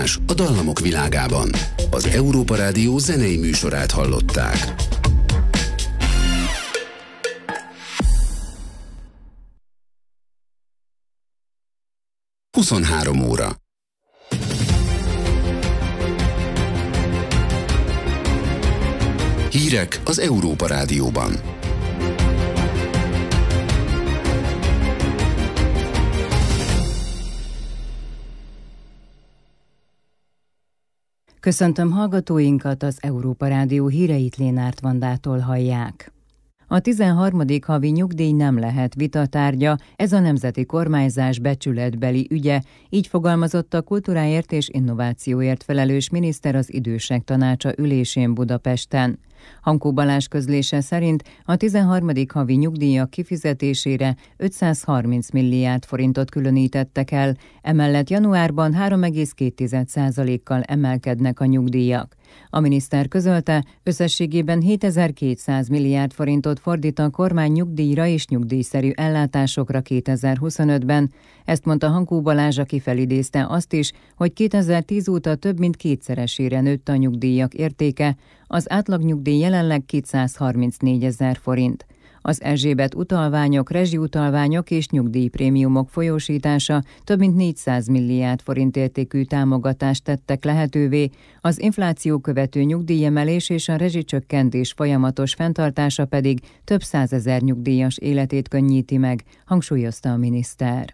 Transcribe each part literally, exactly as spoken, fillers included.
utazás a dallamok világában. Az Európa Rádió zenei műsorát hallották. huszonhárom óra. Hírek az Európa Rádióban. Köszöntöm hallgatóinkat, az Európa Rádió híreit Lénárt Vandától hallják. A tizenharmadik havi nyugdíj nem lehet vitatárgya, ez a nemzeti kormányzás becsületbeli ügye, így fogalmazott a kultúráért és innovációért felelős miniszter az Idősek Tanácsa ülésén Budapesten. Hankó Balázs közlése szerint a tizenharmadik havi nyugdíjak kifizetésére ötszázharminc milliárd forintot különítettek el, emellett januárban három egész két százalékkal emelkednek a nyugdíjak. A miniszter közölte, összességében hétezer-kétszáz milliárd forintot fordít a kormány nyugdíjra és nyugdíjszerű ellátásokra kétezer-huszonötben. Ezt mondta Hankó Balázs, aki felidézte azt is, hogy kétezer-tíz óta több mint kétszeresére nőtt a nyugdíjak értéke, az átlagnyugdíj jelenleg kétszázharmincnégyezer forint. Az Erzsébet utalványok, rezsiutalványok és nyugdíjprémiumok folyósítása több mint négyszáz milliárd forint értékű támogatást tettek lehetővé, az infláció követő nyugdíjemelés és a rezsicsökkentés folyamatos fenntartása pedig több százezer nyugdíjas életét könnyíti meg, hangsúlyozta a miniszter.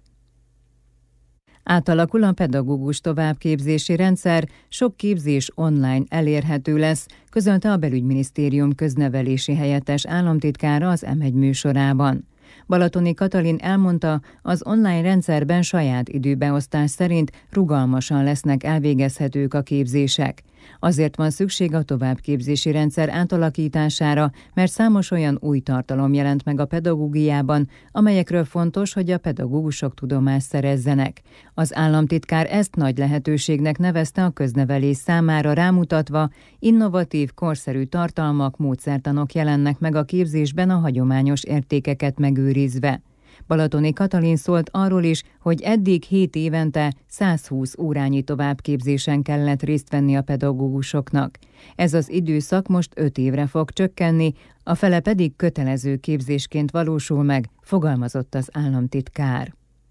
Átalakul a pedagógus továbbképzési rendszer, sok képzés online elérhető lesz, közölte a Belügyminisztérium köznevelési helyettes államtitkára az em egy műsorában. Balatoni Katalin elmondta, az online rendszerben saját időbeosztás szerint rugalmasan lesznek elvégezhetők a képzések. Azért van szükség a továbbképzési rendszer átalakítására, mert számos olyan új tartalom jelent meg a pedagógiában, amelyekről fontos, hogy a pedagógusok tudomást szerezzenek. Az államtitkár ezt nagy lehetőségnek nevezte a köznevelés számára, rámutatva, innovatív, korszerű tartalmak, módszertanok jelennek meg a képzésben a hagyományos értékeket megőrizve. Balatoni Katalin szólt arról is, hogy eddig hét évente százhúsz órányi továbbképzésen kellett részt venni a pedagógusoknak. Ez az időszak most öt évre fog csökkenni, a fele pedig kötelező képzésként valósul meg, fogalmazott az államtitkár.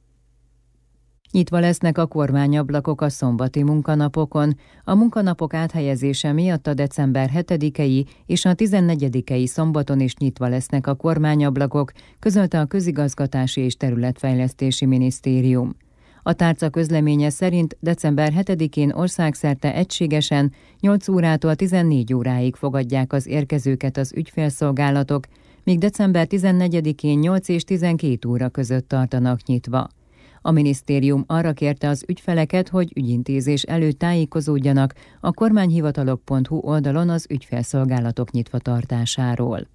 Nyitva lesznek a kormányablakok a szombati munkanapokon. A munkanapok áthelyezése miatt a december hetedikei és a tizennegyedikei szombaton is nyitva lesznek a kormányablakok, közölte a Közigazgatási és Területfejlesztési Minisztérium. A tárca közleménye szerint december hetedikén országszerte egységesen nyolc órától tizennégy óráig fogadják az érkezőket az ügyfélszolgálatok, míg december tizennegyedikén nyolc és tizenkét óra között tartanak nyitva. A minisztérium arra kérte az ügyfeleket, hogy ügyintézés előtt tájékozódjanak a kormányhivatalok pont hu oldalon az ügyfélszolgálatok nyitva tartásáról.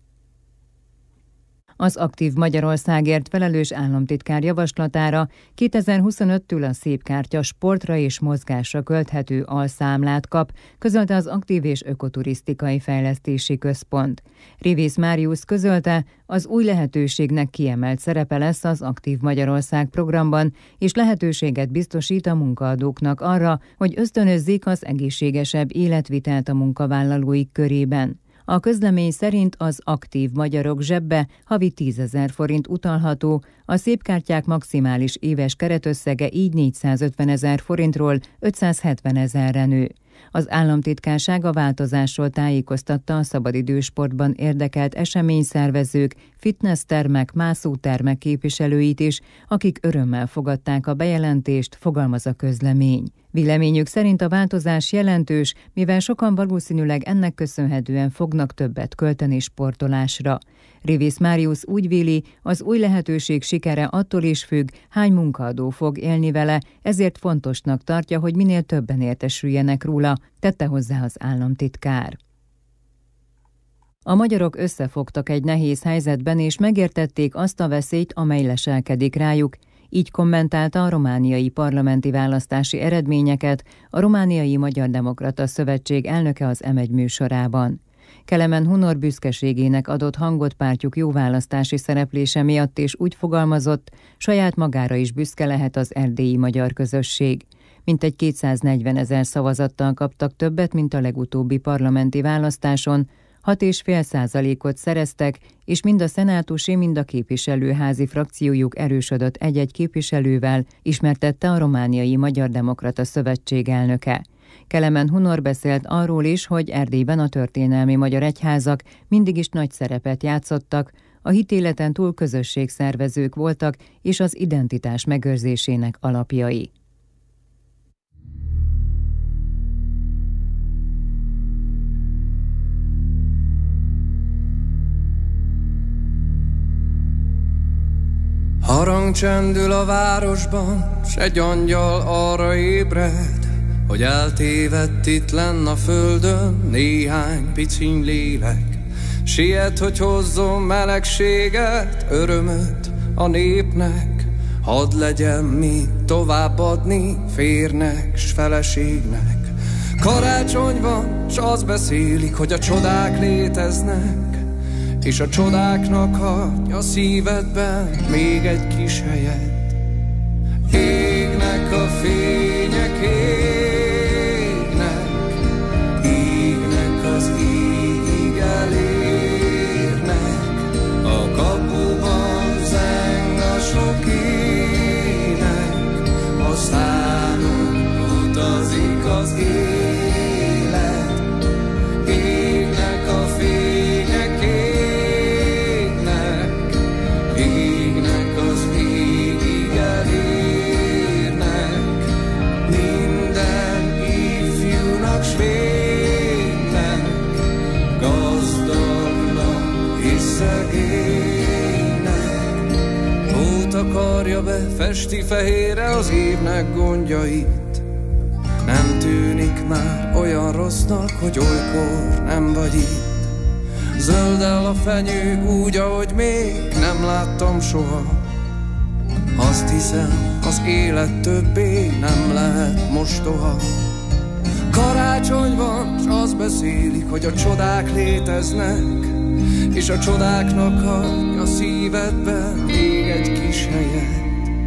Az Aktív Magyarországért felelős államtitkár javaslatára kétezer-huszonöttől a Szépkártya sportra és mozgásra költhető alszámlát kap, közölte az Aktív és Ökoturisztikai Fejlesztési Központ. Révész Máriusz közölte, az új lehetőségnek kiemelt szerepe lesz az Aktív Magyarország programban, és lehetőséget biztosít a munkaadóknak arra, hogy ösztönözzék az egészségesebb életvitelt a munkavállalóik körében. A közlemény szerint az aktív magyarok zsebbe havi tízezer forint utalható, a szépkártyák maximális éves keretösszege így négyszázötvenezer forintról ötszázhetvenezerre nő. Az államtitkárság a változásról tájékoztatta a szabadidősportban érdekelt eseményszervezők, fitnesstermek, mászótermek képviselőit is, akik örömmel fogadták a bejelentést, fogalmaz a közlemény. Véleményük szerint a változás jelentős, mivel sokan valószínűleg ennek köszönhetően fognak többet költeni sportolásra. Révész Máriusz úgy véli, az új lehetőség sikere attól is függ, hány munkaadó fog élni vele, ezért fontosnak tartja, hogy minél többen értesüljenek róla, tette hozzá az államtitkár. A magyarok összefogtak egy nehéz helyzetben, és megértették azt a veszélyt, amely leselkedik rájuk. Így kommentálta a romániai parlamenti választási eredményeket a Romániai Magyar Demokrata Szövetség elnöke az em egy műsorában. Kelemen Hunor büszkeségének adott hangot pártjuk jó választási szereplése miatt, és úgy fogalmazott, saját magára is büszke lehet az erdélyi magyar közösség. mintegy kétszáznegyven ezer szavazattal kaptak többet, mint a legutóbbi parlamenti választáson, hat egész öt százalékot szereztek, és mind a szenátusi, mind a képviselőházi frakciójuk erősödött egy-egy képviselővel, ismertette a Romániai Magyar Demokrata Szövetség elnöke. Kelemen Hunor beszélt arról is, hogy Erdélyben a történelmi magyar egyházak mindig is nagy szerepet játszottak, a hitéleten túl közösségszervezők voltak, és az identitás megőrzésének alapjai. Harang csendül a városban, s egy angyal arra ébred, hogy eltévedt itt lenn a földön néhány piciny lélek. Siet, hogy hozzon melegséget, örömöt a népnek, hadd legyen mit továbbadni férnek s feleségnek. Karácsony van, s azt beszélik, hogy a csodák léteznek, és a csodáknak hagy a szívedben még egy kis helyet. Égnek a fények, égnek, égnek az ígig elérnek, a kapuban zeng a sok ének, aztán utazik az élet. Égnek a fények, égnek, égnek az égig elérnek, minden ifjúnak s vénynek, gazdagnak és szegénynek. Hót akarja be, festi fehérre az évnek gondjait, nem tűnik már olyan rossznak, hogy olykor nem vagy itt. Zöldel a fenyő úgy, ahogy még nem láttam soha. Azt hiszem, az élet többé nem lehet mostoha. Karácsony van, s azt beszélik, hogy a csodák léteznek, és a csodáknak hagy a szívedben még egy kis helyet.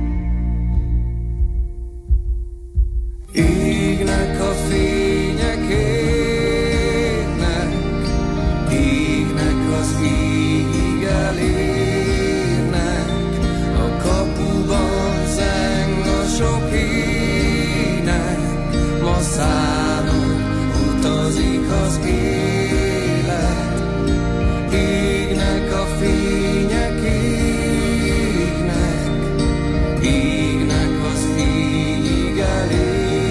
Égnek a fények, égnek, égnek az égig elérnek, a kapuban zeng a sok ének, ma szánon utazik az élet. Égnek a fények, égnek, égnek az égig elérnek,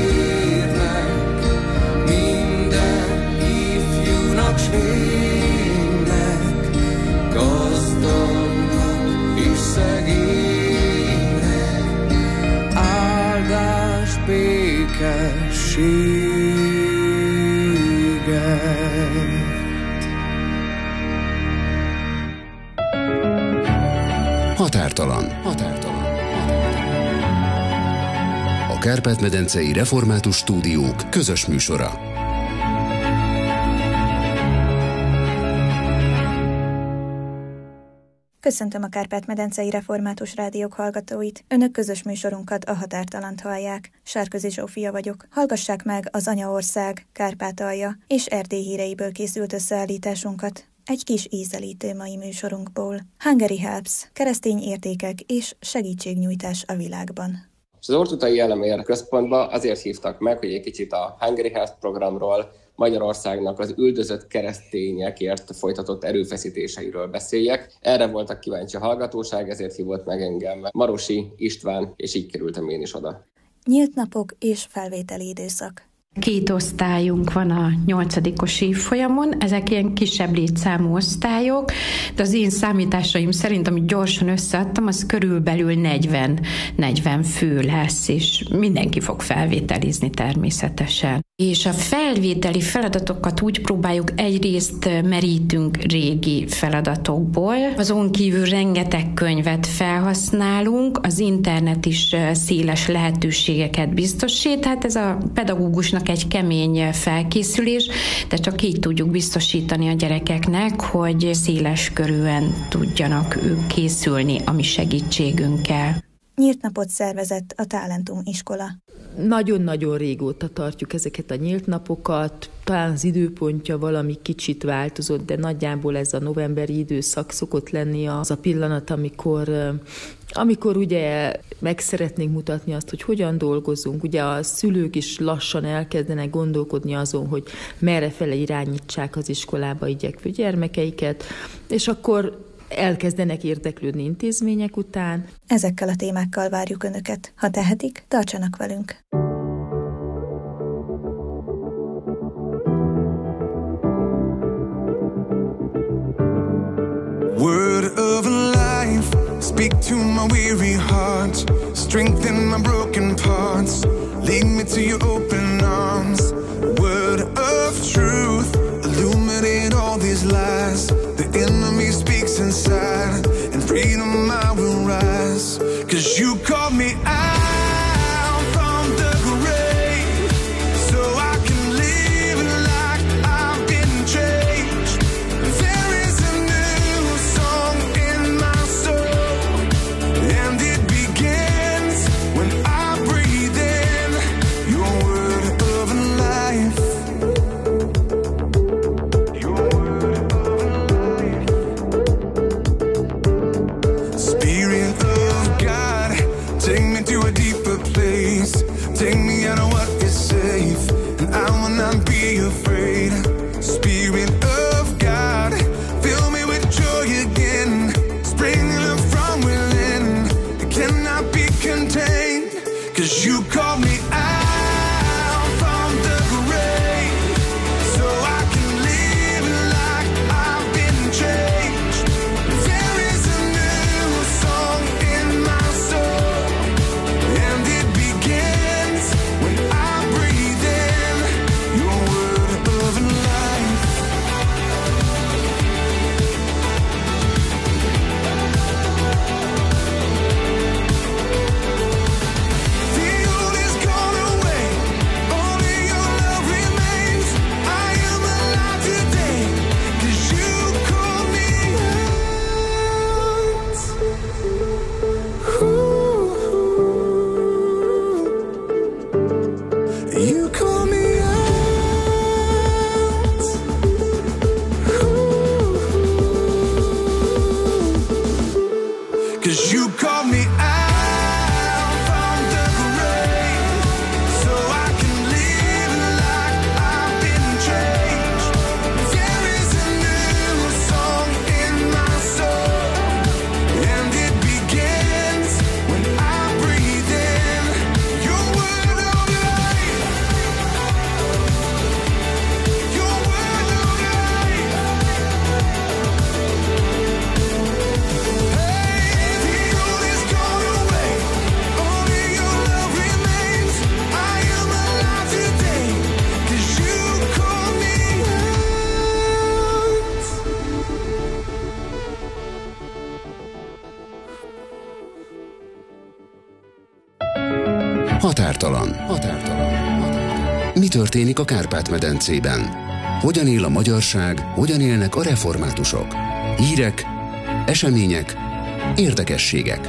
s vénynek, gazdagnak és szegénynek, áldás, békességet. Határtalan. Határtalan. A Kárpát-medencei Református Stúdiók közös műsora. Köszöntöm a Kárpát-medencei Református Rádiók hallgatóit. Önök közös műsorunkat, a Határtalant hallják. Sárközi Zsófia vagyok. Hallgassák meg az Anyaország, Kárpátalja és Erdély híreiből készült összeállításunkat egy kis ízelítő mai műsorunkból. Hungary Helps, keresztény értékek és segítségnyújtás a világban. Az Ortutai Elemér Központba azért hívtak meg, hogy egy kicsit a Hungary Helps programról, Magyarországnak az üldözött keresztényekért folytatott erőfeszítéseiről beszéljek. Erre voltak kíváncsi a hallgatóság, ezért hívott meg engem Marosi István, és így kerültem én is oda. Nyílt napok és felvételi időszak. Két osztályunk van a nyolcadikos évfolyamon, ezek ilyen kisebb létszámú osztályok, de az én számításaim szerint, amit gyorsan összeadtam, az körülbelül negyven fő lesz, és mindenki fog felvételizni természetesen. És a felvételi feladatokat úgy próbáljuk, egyrészt merítünk régi feladatokból, azon kívül rengeteg könyvet felhasználunk, az internet is széles lehetőségeket biztosít, hát ez a pedagógusnak egy kemény felkészülés, de csak így tudjuk biztosítani a gyerekeknek, hogy széles körűen tudjanak ők készülni a mi segítségünkkel. Nyílt napot szervezett a Talentum iskola. Nagyon-nagyon régóta tartjuk ezeket a nyílt napokat, talán az időpontja valami kicsit változott, de nagyjából ez a novemberi időszak szokott lenni az a pillanat, amikor, amikor ugye meg szeretnénk mutatni azt, hogy hogyan dolgozunk. Ugye a szülők is lassan elkezdenek gondolkodni azon, hogy merrefele irányítsák az iskolába igyekvő gyermekeiket, és akkor elkezdenek érdeklődni intézmények után. Ezekkel a témákkal várjuk Önöket. Ha tehetik, tartsanak velünk! Word of life, speak to my weary heart, strengthen my broken parts, lead me to your open arms. Word of truth, illuminate all these lies. The enemy speaks inside, and freedom I will rise. 'Cause you called me out from the grave, so I can live like I've been changed. There is a new song in my soul, and it begins when I breathe in your word of life. Your word of life. Spirit of God, take me to a deeper place. Take me out of what is safe, and I will not be afraid. Spirit of God, fill me with joy again, springing up from within. It cannot be contained, 'cause you called me out from the grave, so I can live like I've been changed. There is a new song in my soul, and it begins when I breathe in your word of life. The old is gone away, only your love remains. I am alive today, 'cause you called me out. Ooh. You call me out. Ooh. 'Cause you call me out from the grave, so I can live like I've been changed. There is a new song in my soul, and it begins when I breathe in your word of life. Your word of life. Hey, the old is gone away, only your love remains. I am alive today, 'cause you called me out. Határtalan. Határtalan. Mi történik a Kárpát-medencében? Hogyan él a magyarság, hogyan élnek a reformátusok? Hírek, események, érdekességek.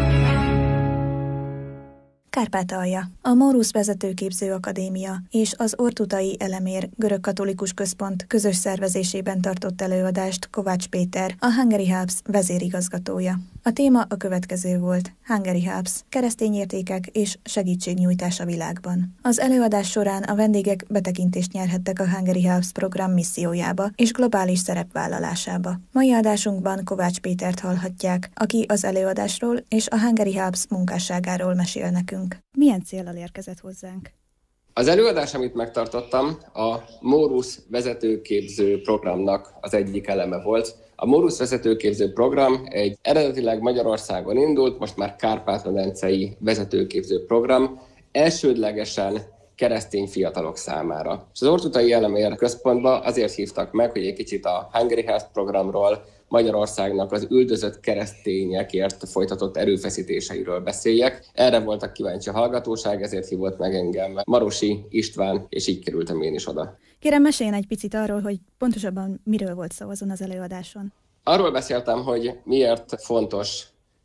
Kárpátalja. A Mórusz Vezetőképző Akadémia és az Ortutai Elemér Görögkatolikus Központ közös szervezésében tartott előadást Kovács Péter, a Hungary Hubs vezérigazgatója. A téma a következő volt: Hungary Hubs, keresztény értékek és segítségnyújtás a világban. Az előadás során a vendégek betekintést nyerhettek a Hungary Hubs program missziójába és globális szerepvállalásába. Mai adásunkban Kovács Pétert hallhatják, aki az előadásról és a Hungary Hubs munkásságáról mesél nekünk. Milyen céllal érkezett hozzánk? Az előadás, amit megtartottam, a Mórusz vezetőképző programnak az egyik eleme volt. A Mórusz vezetőképző program egy eredetileg Magyarországon indult, most már kárpát-medencei vezetőképző program, elsődlegesen keresztény fiatalok számára. És az Ortutai Elemér Központba azért hívtak meg, hogy egy kicsit a Hungary Hubs programról, Magyarországnak az üldözött keresztényekért folytatott erőfeszítéseiről beszéljek. Erre voltak kíváncsi a hallgatóság, ezért hívott meg engem Marosi István, és így kerültem én is oda. Kérem, meséljen egy picit arról, hogy pontosabban miről volt szó azon az előadáson. Arról beszéltem, hogy miért fontos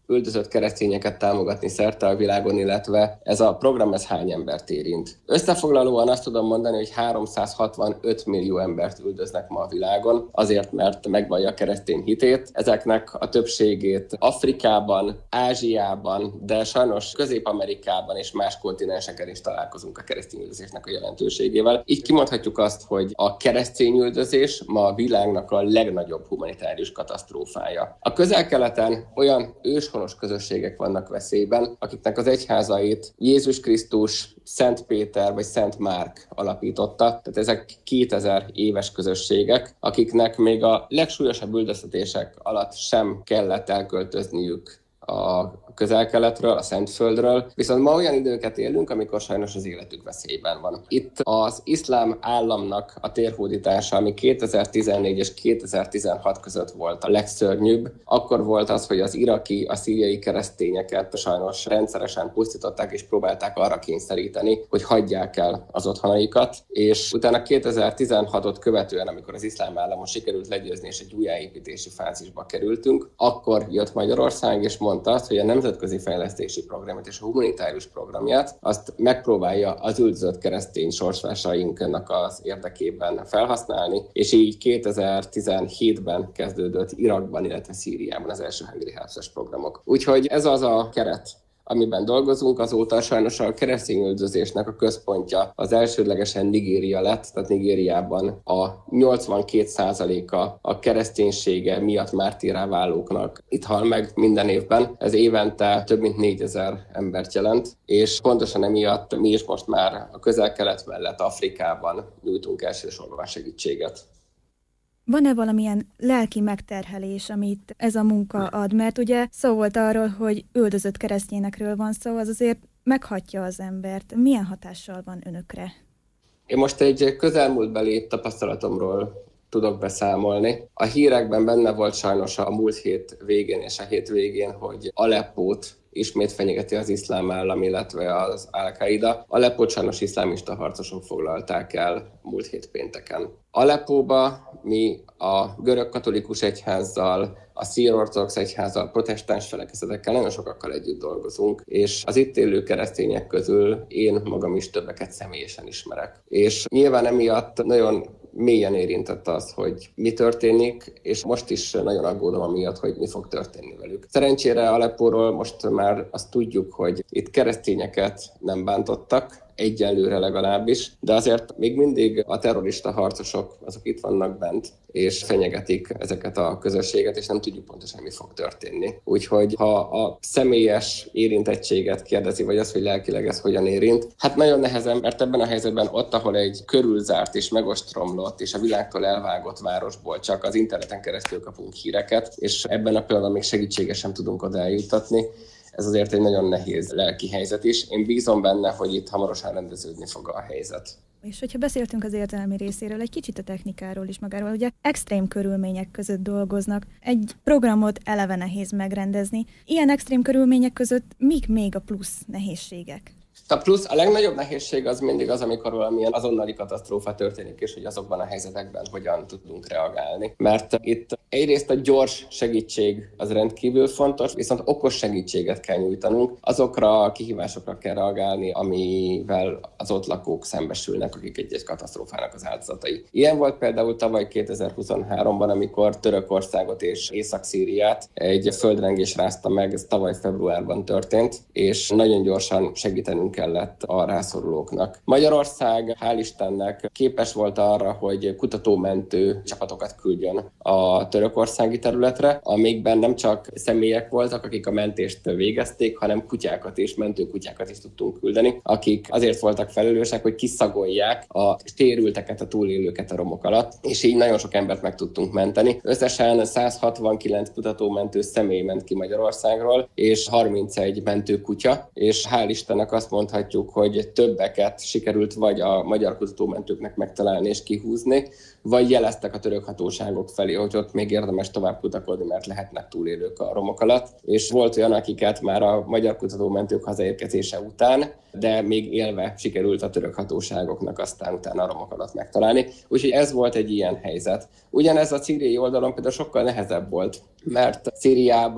üldözött keresztényeket támogatni szerte a világon, illetve ez a program ez hány embert érint. Összefoglalóan azt tudom mondani, hogy háromszázhatvanöt millió embert üldöznek ma a világon, azért, mert megvallja a keresztény hitét. Ezeknek a többségét Afrikában, Ázsiában, de sajnos Közép-Amerikában és más kontinenseken is találkozunk a keresztény üldözésnek a jelentőségével. Így kimondhatjuk azt, hogy a keresztény üldözés ma a világnak a legnagyobb humanitárius katasztrófája. A Közel-Keleten olyan őshonos közösségek vannak veszélyben, akiknek az egyházait Jézus Krisztus, Szent Péter vagy Szent Márk alapította. Tehát ezek kétezer éves közösségek, akiknek még a legsúlyosabb üldöztetések alatt sem kellett elköltözniük a Közel-Keletről, a Szentföldről, viszont ma olyan időket élünk, amikor sajnos az életük veszélyben van. Itt az iszlám államnak a térhódítása, ami kétezer-tizennégy és kétezer-tizenhat között volt a legszörnyűbb, akkor volt az, hogy az iraki, a szíriai keresztényeket sajnos rendszeresen pusztították és próbálták arra kényszeríteni, hogy hagyják el az otthonaikat, és utána kétezer-tizenhatot követően, amikor az iszlám államon sikerült legyőzni és egy újjáépítési fázisba kerültünk, akkor jött Magyarország és mondta azt, hogy a nemzetközi fejlesztési programját és a humanitárius programját azt megpróbálja az üldözött keresztény sorsvásainknak az érdekében felhasználni, és így kétezer-tizenhétben kezdődött Irakban, illetve Szíriában az első Hungry Health-es programok. Úgyhogy ez az a keret, amiben dolgozunk. Azóta sajnos a keresztényüldözésnek a központja az elsődlegesen Nigéria lett, tehát Nigériában a nyolcvankét százaléka a kereszténysége miatt mártírrá válóknak itt hal meg minden évben. Ez évente több mint négyezer embert jelent, és pontosan emiatt mi is most már a Közel-Kelet mellett Afrikában nyújtunk elsősorban segítséget. Van-e valamilyen lelki megterhelés, amit ez a munka ad? Mert ugye szó volt arról, hogy üldözött keresztényekről van szó, az azért meghatja az embert. Milyen hatással van önökre? Én most egy közelmúltbeli tapasztalatomról tudok beszámolni. A hírekben benne volt sajnos a múlt hét végén és a hét végén, hogy Aleppót ismét fenyegeti az iszlám állam, illetve az Al-Qaida. Aleppót sajnos iszlámista harcosok foglalták el múlt hét pénteken. Aleppóba mi a görög katolikus egyházzal, a szír-ortodox egyházzal, a protestáns felekezetekkel nagyon sokakkal együtt dolgozunk, és az itt élő keresztények közül én magam is többeket személyesen ismerek. És nyilván emiatt nagyon mélyen érintett az, hogy mi történik, és most is nagyon aggódom amiatt, hogy mi fog történni velük. Szerencsére Aleppóról most már azt tudjuk, hogy itt keresztényeket nem bántottak, egyelőre legalábbis, de azért még mindig a terrorista harcosok azok itt vannak bent, és fenyegetik ezeket a közösséget, és nem tudjuk pontosan, mi fog történni. Úgyhogy ha a személyes érintettséget kérdezi, vagy az, hogy lelkileg ez hogyan érint, hát nagyon nehezen, mert ebben a helyzetben ott, ahol egy körülzárt és megostromlott, és a világtól elvágott városból csak az interneten keresztül kapunk híreket, és ebben a pillanatban még segítséget sem tudunk oda eljuttatni, ez azért egy nagyon nehéz lelki helyzet is. Én bízom benne, hogy itt hamarosan rendeződni fog a helyzet. És hogyha beszéltünk az értelmi részéről, egy kicsit a technikáról is magáról, ugye extrém körülmények között dolgoznak. Egy programot eleve nehéz megrendezni. Ilyen extrém körülmények között mik még a plusz nehézségek? A plusz, a legnagyobb nehézség az mindig az, amikor valamilyen azonnali katasztrófa történik, és hogy azokban a helyzetekben hogyan tudunk reagálni. Mert itt egyrészt a gyors segítség az rendkívül fontos, viszont okos segítséget kell nyújtanunk. Azokra a kihívásokra kell reagálni, amivel az ott lakók szembesülnek, akik egy-egy katasztrófának az áldozatai. Ilyen volt például tavaly kétezer-huszonháromban, amikor Törökországot és Észak-Szíriát egy földrengés rázta meg, ez tavaly februárban történt, és nagyon gyorsan segítenünk kellett a rászorulóknak. Magyarország, hál' Istennek képes volt arra, hogy kutatómentő csapatokat küldjön a törökországi területre, amikben nem csak személyek voltak, akik a mentést végezték, hanem kutyákat és mentőkutyákat is tudtunk küldeni, akik azért voltak felelősek, hogy kiszagolják a sérülteket, a túlélőket a romok alatt, és így nagyon sok embert meg tudtunk menteni. Összesen száz hatvankilenc kutatómentő személy ment ki Magyarországról, és harmincegy mentőkutya, és hál' Istennek azt mondhatjuk, hogy többeket sikerült vagy a magyar kutatómentőknek megtalálni és kihúzni, vagy jeleztek a török hatóságok felé, hogy ott még érdemes tovább kutakodni, mert lehetnek túlélők a romok alatt. És volt olyan, akiket már a magyar kutatómentők hazaérkezése után, de még élve sikerült a török hatóságoknak aztán utána a romok alatt megtalálni. Úgyhogy ez volt egy ilyen helyzet. Ugyanez a szíriai oldalon például sokkal nehezebb volt, mert Szíriában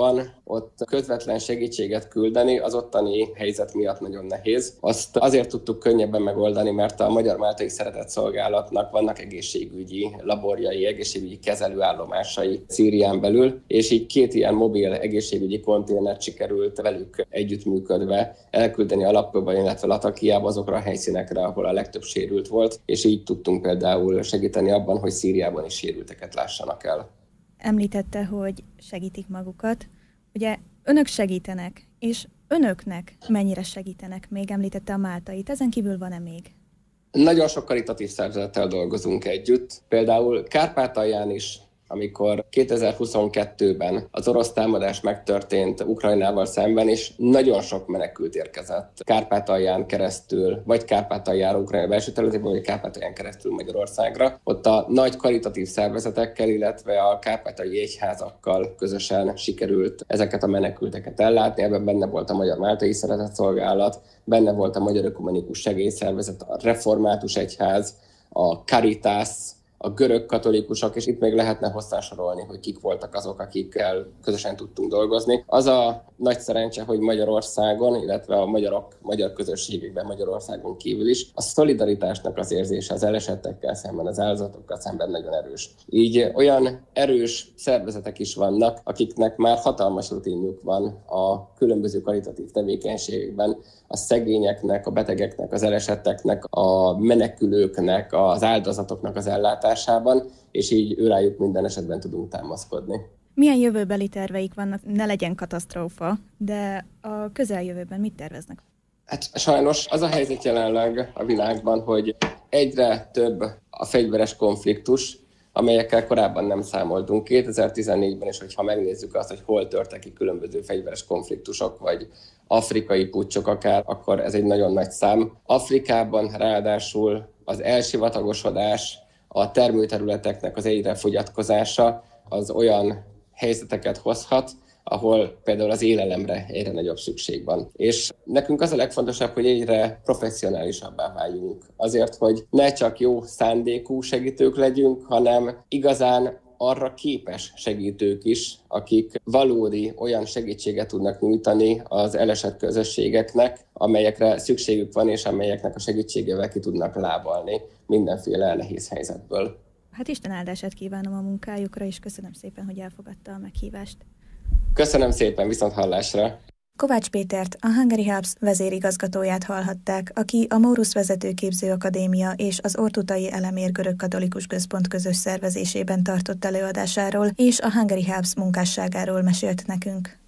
ott közvetlen segítséget küldeni az ottani helyzet miatt nagyon nehéz. Azt azért tudtuk könnyebben megoldani, mert a Magyar Máltai Szeretetszolgálatnak vannak egészségügyi laborjai, egészségügyi kezelőállomásai Szírián belül, és így két ilyen mobil egészségügyi konténert sikerült velük együttműködve elküldeni Aleppóba, illetve Latakiába, azokra a helyszínekre, ahol a legtöbb sérült volt, és így tudtunk például segíteni abban, hogy Szíriában is sérülteket lássanak el. Említette, hogy segítik magukat. Ugye önök segítenek, és önöknek mennyire segítenek? Még említette a Máltait, ezen kívül van-e még? Nagyon sok karitatív szervezettel dolgozunk együtt. Például Kárpátalján is, amikor kétezer-huszonkettőben az orosz támadás megtörtént Ukrajnával szemben, és nagyon sok menekült érkezett Kárpátalján keresztül, vagy Kárpátaljára Ukrajna belső területében, vagy Kárpátalján keresztül Magyarországra. Ott a nagy karitatív szervezetekkel, illetve a kárpátaljai egyházakkal közösen sikerült ezeket a menekülteket ellátni. Ebben benne volt a Magyar Máltai Szeretetszolgálat, benne volt a Magyar Ökumenikus Segélyszervezet, a Református Egyház, a Caritas, a görög katolikusok, és itt még lehetne hosszá sorolni, hogy kik voltak azok, akikkel közösen tudtunk dolgozni. Az a nagy szerencse, hogy Magyarországon, illetve a magyarok, magyar közösségekben Magyarországon kívül is a szolidaritásnak az érzése az elesettekkel szemben, az áldozatokkal szemben nagyon erős. Így olyan erős szervezetek is vannak, akiknek már hatalmas rutinjuk van a különböző karitatív tevékenységekben, a szegényeknek, a betegeknek, az elesetteknek, a menekülőknek, az áldozatoknak az ellátásában, és így őrájuk minden esetben tudunk támaszkodni. Milyen jövőbeli terveik vannak? Ne legyen katasztrófa, de a közeljövőben mit terveznek? Hát sajnos az a helyzet jelenleg a világban, hogy egyre több a fegyveres konfliktus, amelyekkel korábban nem számoltunk. kétezer-tizennégyben is, hogyha megnézzük azt, hogy hol törtek ki különböző fegyveres konfliktusok, vagy afrikai puccsok akár, akkor ez egy nagyon nagy szám. Afrikában ráadásul az elsivatagosodás, a termőterületeknek az egyre fogyatkozása az olyan helyzeteket hozhat, ahol például az élelemre egyre nagyobb szükség van. És nekünk az a legfontosabb, hogy egyre professzionálisabbá váljunk. Azért, hogy ne csak jó szándékú segítők legyünk, hanem igazán arra képes segítők is, akik valódi olyan segítséget tudnak nyújtani az elesett közösségeknek, amelyekre szükségük van, és amelyeknek a segítségével ki tudnak lábalni mindenféle nehéz helyzetből. Hát Isten áldását kívánom a munkájukra, és köszönöm szépen, hogy elfogadta a meghívást. Köszönöm szépen, viszont hallásra! Kovács Pétert, a Hungary Hubs vezérigazgatóját hallhatták, aki a Mórusz Vezetőképző Akadémia és az Ortutai Elemér Görög-Katolikus Központ közös szervezésében tartott előadásáról és a Hungary Hubs munkásságáról mesélt nekünk.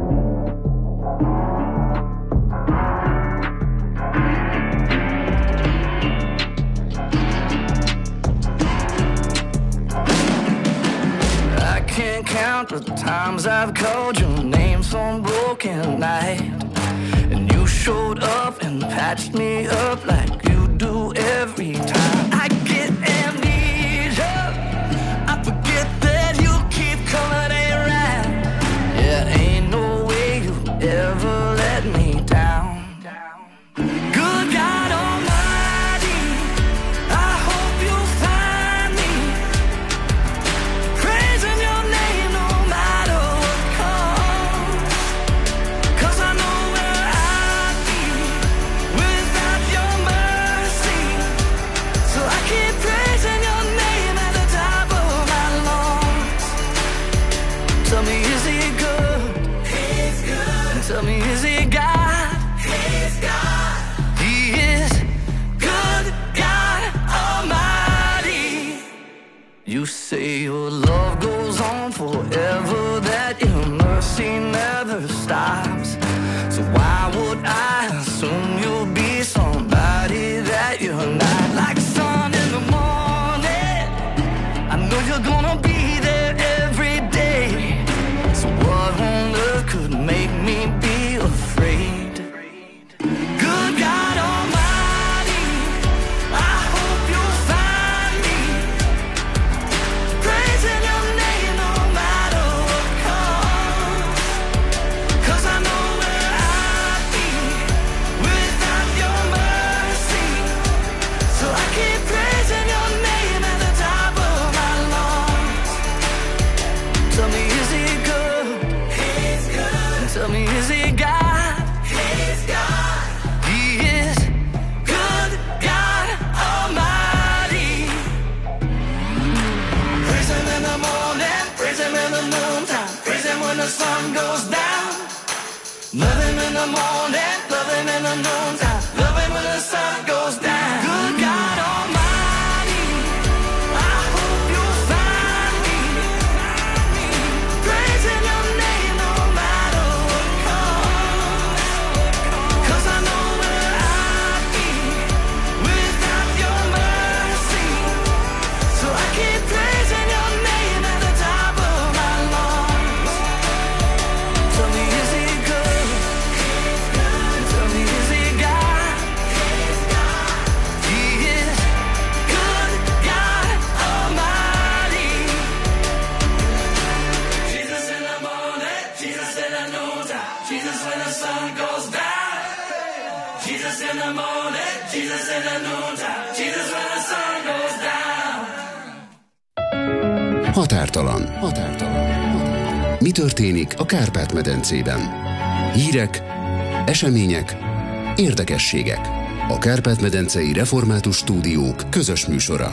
Count the times I've called your name some broken night, and you showed up and patched me up like you do every time. I get amnesia, I forget that you keep coming around. Yeah, ain't no way you ever let me down. Good God Almighty, I hope you find me praising your name no matter what comes, 'cause I know where I'd be without your mercy. So I keep praising your name at the top of my lungs. Tell me, is he good? He's good. Tell me, is he God? He's God. He is good, God Almighty. You say your love goes on forever, that your mercy never stops. So why would I assume you'll be somebody that you're not? Like sun in the morning, I know you're gonna be there every day. So what on earth could make me be afraid? Good God Almighty, I hope you'll find me praising your name no matter the morning, love him in the noontime, love him when the sun goes down. Good God Almighty, I hope you'll find me, praising your name no matter what comes. 'Cause I know where I'd be without your mercy, so I keep praising your name at the top of my lungs. Tell me, is he good? Tell me, is he God? He is good, God Almighty. Jesus in the morning, Jesus in the noontime, Jesus when the sun goes down. Jesus in the morning, Jesus in the noontime, Jesus when the sun goes down. Határtalan. Határtalan. Mi történik a Kárpát-medencében? Hírek, események, érdekességek. A Kárpát-medencei Református Stúdiók közös műsora.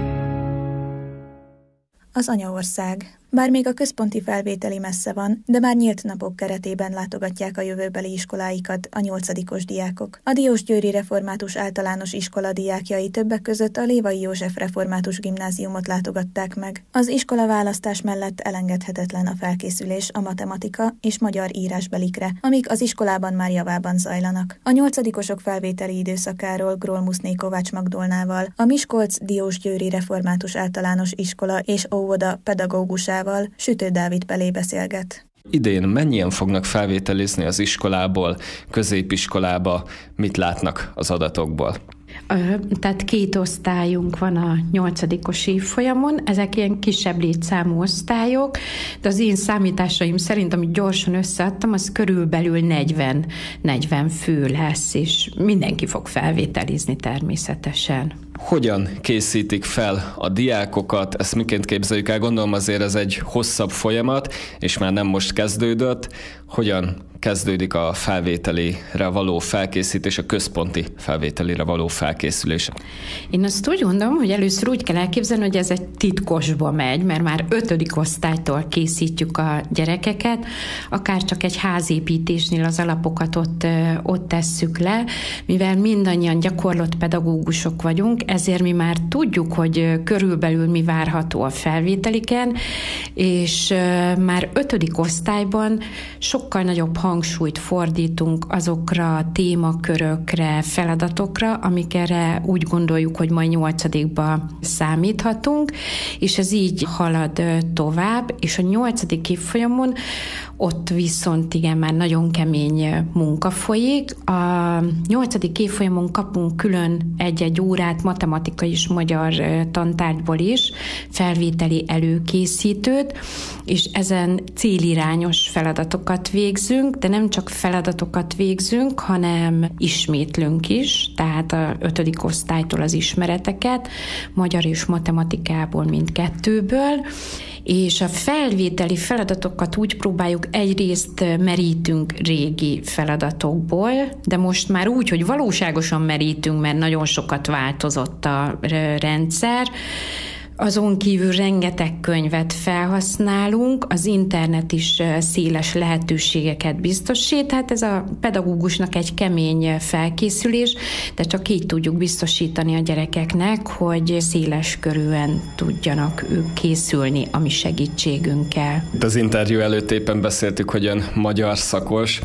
Az anyaország. Bár még a központi felvételi messze van, de már nyílt napok keretében látogatják a jövőbeli iskoláikat a nyolcadikos diákok. A Diósgyőri Református Általános Iskola diákjai többek között a Lévai József Református Gimnáziumot látogatták meg. Az iskolaválasztás mellett elengedhetetlen a felkészülés a matematika és magyar írásbelikre, amik az iskolában már javában zajlanak. A nyolcadikosok felvételi időszakáról Grólmuszné Kovács Magdolnával, a Miskolc Diósgyőri Református Általános Iskola és óvoda pedagógusával, Sütő Dávid Pelé beszélget. Idén mennyien fognak felvételizni az iskolából, középiskolába, mit látnak az adatokból? Tehát két osztályunk van a nyolcadikos évfolyamon, ezek ilyen kisebb létszámú osztályok, de az én számításaim szerint, amit gyorsan összeadtam, az körülbelül negyven, negyven fő lesz, és mindenki fog felvételizni természetesen. Hogyan készítik fel a diákokat, ezt miként képzeljük el? Gondolom azért ez egy hosszabb folyamat, és már nem most kezdődött. Hogyan kezdődik a felvételire való felkészítés, a központi felvételire való felkészülés? Én azt úgy gondolom, hogy először úgy kell elképzelni, hogy ez egy titkosba megy, mert már ötödik osztálytól készítjük a gyerekeket, akár csak egy házépítésnél az alapokat ott, ott tesszük le, mivel mindannyian gyakorlott pedagógusok vagyunk, ezért mi már tudjuk, hogy körülbelül mi várható a felvételiken, és már ötödik osztályban sokkal nagyobb hangsúlyt fordítunk azokra a témakörökre, feladatokra, amikre úgy gondoljuk, hogy majd nyolcadikba számíthatunk, és ez így halad tovább, és a nyolcadik évfolyamon ott viszont igen, már nagyon kemény munka folyik. A nyolcadik évfolyamon kapunk külön egy-egy órát matematikai és magyar tantárgyból is, felvételi előkészítőt, és ezen célirányos feladatokat végzünk, de nem csak feladatokat végzünk, hanem ismétlünk is, tehát a ötödik osztálytól az ismereteket, magyar és matematikából mindkettőből, és a felvételi feladatokat úgy próbáljuk, egyrészt merítünk régi feladatokból, de most már úgy, hogy valóságosan merítünk, mert nagyon sokat változott a rendszer. Azon kívül rengeteg könyvet felhasználunk, az internet is széles lehetőségeket biztosít, hát ez a pedagógusnak egy kemény felkészülés, de csak így tudjuk biztosítani a gyerekeknek, hogy széles körűen tudjanak ők készülni a mi segítségünkkel. Az interjú előtt éppen beszéltük, hogy ön magyar szakos,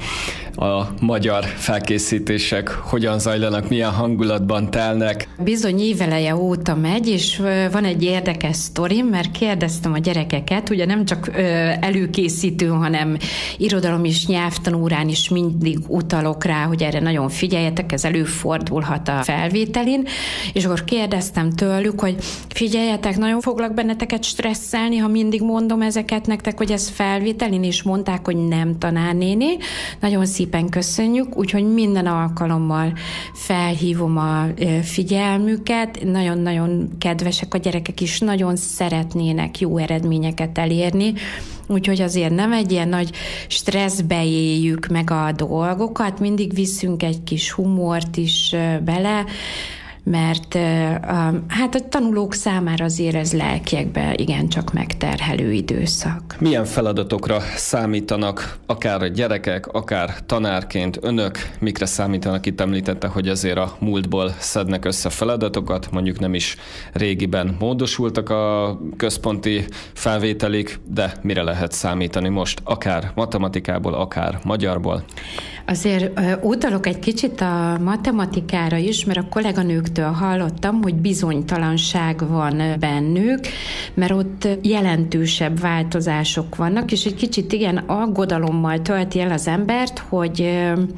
a magyar felkészítések hogyan zajlanak, milyen hangulatban telnek? Bizony éveleje óta megy, és van egy érdekes sztorim, mert kérdeztem a gyerekeket, ugye nem csak előkészítő, hanem irodalom és nyelvtanórán is mindig utalok rá, hogy erre nagyon figyeljetek, ez előfordulhat a felvételin, és akkor kérdeztem tőlük, hogy figyeljetek, nagyon foglak benneteket stresszelni, ha mindig mondom ezeket nektek, hogy ez felvételin, és mondták, hogy nem, tanárnéni. Nagyon szépen köszönjük, úgyhogy minden alkalommal felhívom a figyelmüket, nagyon-nagyon kedvesek a gyerekek is, nagyon szeretnének jó eredményeket elérni, úgyhogy azért nem egy ilyen nagy stresszbe éljük meg a dolgokat, mindig viszünk egy kis humort is bele. mert hát a tanulók számára azért ez lelkiekben igencsak megterhelő időszak. Milyen feladatokra számítanak akár a gyerekek, akár tanárként önök? Mikre számítanak? Itt említette, hogy azért a múltból szednek össze feladatokat, mondjuk nem is régiben módosultak a központi felvételik, de mire lehet számítani most? Akár matematikából, akár magyarból? Azért utalok egy kicsit a matematikára is, mert a kolléganőktől hallottam, hogy bizonytalanság van bennük, mert ott jelentősebb változások vannak, és egy kicsit igen aggodalommal tölti el az embert, hogy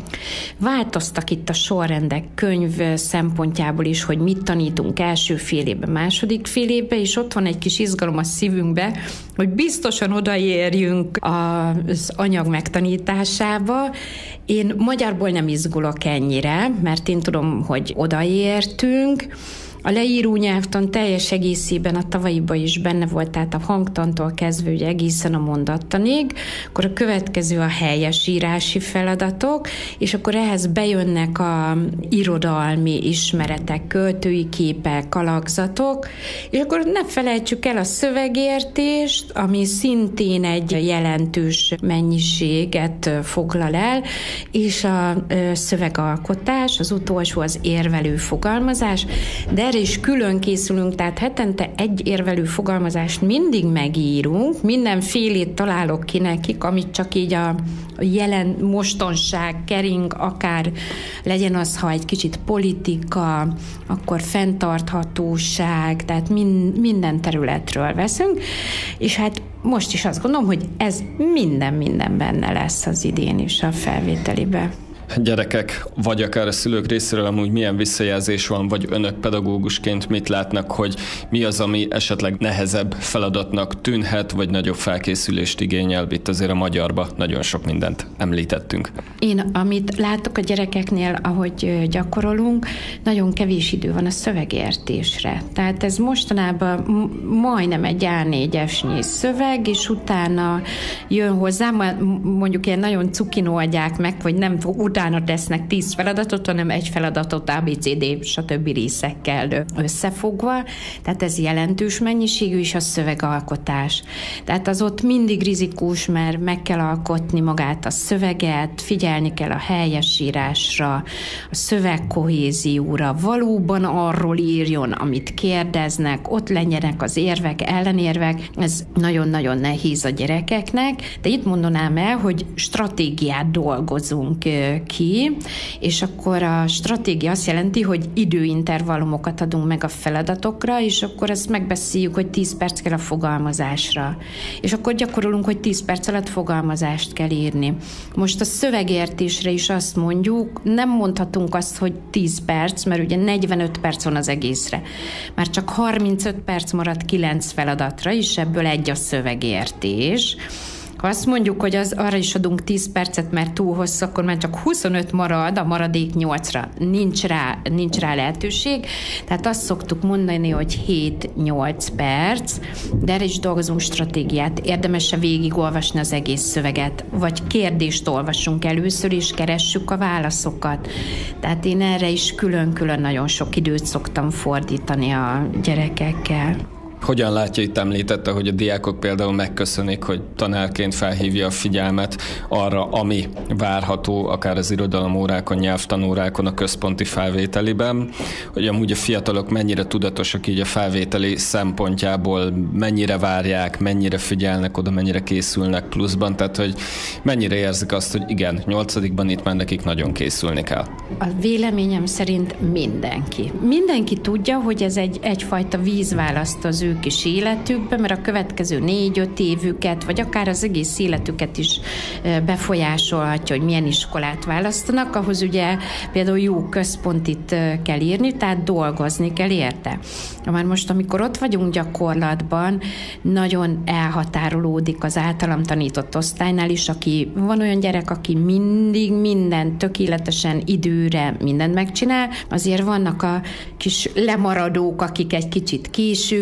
változtak itt a sorrendek könyv szempontjából is, hogy mit tanítunk első fél évben, második fél évben, és ott van egy kis izgalom a szívünkbe, hogy biztosan odaérjünk az anyag megtanításába. Én magyarból nem izgulok ennyire, mert én tudom, hogy odaértünk. A leíró nyelvtan teljes egészében a tavalyiban is benne volt, tehát a hangtantól kezdve ugye egészen a mondattanig, akkor a következő a helyesírási feladatok, és akkor ehhez bejönnek a irodalmi ismeretek, költői képek, alakzatok, és akkor ne felejtsük el a szövegértést, ami szintén egy jelentős mennyiséget foglal el, és a szövegalkotás, az utolsó az érvelő fogalmazás, de is külön készülünk, tehát hetente egy érvelő fogalmazást mindig megírunk, mindenfélét találok ki nekik, amit csak így a jelen mostanság kering, akár legyen az, ha egy kicsit politika, akkor fenntarthatóság, tehát min- minden területről veszünk, és hát most is azt gondolom, hogy ez minden-minden benne lesz az idén is a felvételibe. Gyerekek, vagy akár a szülők részéről amúgy milyen visszajelzés van, vagy önök pedagógusként mit látnak, hogy mi az, ami esetleg nehezebb feladatnak tűnhet, vagy nagyobb felkészülést igényel? Itt azért a magyarba nagyon sok mindent említettünk. Én, amit látok a gyerekeknél, ahogy gyakorolunk, nagyon kevés idő van a szövegértésre. Tehát ez mostanában majdnem egy á négyesnyi szöveg, és utána jön hozzá, mondjuk ilyen nagyon cukin oldják meg, vagy nem utána tesznek tíz feladatot, hanem egy feladatot á bé cé dé, stb. Részekkel összefogva. Tehát ez jelentős mennyiségű is a szövegalkotás. Tehát az ott mindig rizikós, mert meg kell alkotni magát a szöveget, figyelni kell a helyesírásra, a szövegkohézióra, valóban arról írjon, amit kérdeznek, ott legyenek az érvek, ellenérvek. Ez nagyon-nagyon nehéz a gyerekeknek, de itt mondanám el, hogy stratégiát dolgozunk ki, és akkor a stratégia azt jelenti, hogy időintervallumokat adunk meg a feladatokra, és akkor ezt megbeszéljük, hogy tíz perc kell a fogalmazásra. És akkor gyakorolunk, hogy tíz perc alatt fogalmazást kell írni. Most a szövegértésre is azt mondjuk, nem mondhatunk azt, hogy tíz perc, mert ugye negyvenöt perc van az egészre. Már csak harmincöt perc maradt kilenc feladatra, és ebből egy a szövegértés. Ha azt mondjuk, hogy az, arra is adunk tíz percet, mert túl hosszú, akkor már csak huszonöt marad, a maradék nyolcra. Nincs rá, nincs rá lehetőség. Tehát azt szoktuk mondani, hogy hét-nyolc perc, de erre is dolgozunk stratégiát. Érdemes-e végigolvasni az egész szöveget, vagy kérdést olvasunk először, és keressük a válaszokat. Tehát én erre is külön-külön nagyon sok időt szoktam fordítani a gyerekekkel. Hogyan látja, itt említette, hogy a diákok például megköszönik, hogy tanárként felhívja a figyelmet arra, ami várható, akár az irodalomórákon, nyelvtanórákon, a központi felvételiben, hogy amúgy a fiatalok mennyire tudatosak így a felvételi szempontjából, mennyire várják, mennyire figyelnek oda, mennyire készülnek pluszban, tehát hogy mennyire érzik azt, hogy igen, nyolcadikban itt már nekik nagyon készülni kell. A véleményem szerint mindenki. Mindenki tudja, hogy ez egy, egyfajta vízválaszt az ő kis életükben, mert a következő négy-öt évüket, vagy akár az egész életüket is befolyásolhatja, hogy milyen iskolát választanak, ahhoz ugye például jó központit kell írni, tehát dolgozni kell érte. Már most, amikor ott vagyunk gyakorlatban, nagyon elhatárolódik az általam tanított osztálynál is, aki van olyan gyerek, aki mindig mindent tökéletesen időre mindent megcsinál, azért vannak a kis lemaradók, akik egy kicsit később készülnek,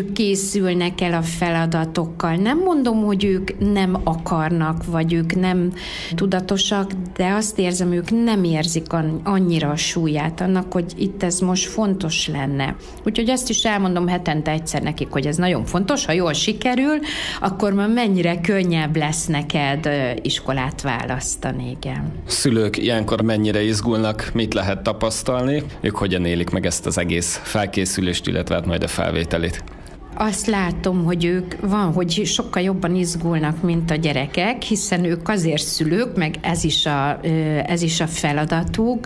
készülnek el a feladatokkal. Nem mondom, hogy ők nem akarnak, vagy ők nem tudatosak, de azt érzem, ők nem érzik annyira a súlyát annak, hogy itt ez most fontos lenne. Úgyhogy ezt is elmondom hetente egyszer nekik, hogy ez nagyon fontos, ha jól sikerül, akkor már mennyire könnyebb lesz neked iskolát választani, igen. Szülők ilyenkor mennyire izgulnak, mit lehet tapasztalni, ők hogyan élik meg ezt az egész felkészülést, illetve hát majd a felvételit? Azt látom, hogy ők van, hogy sokkal jobban izgulnak, mint a gyerekek, hiszen ők azért szülők, meg ez is a, ez is a feladatuk,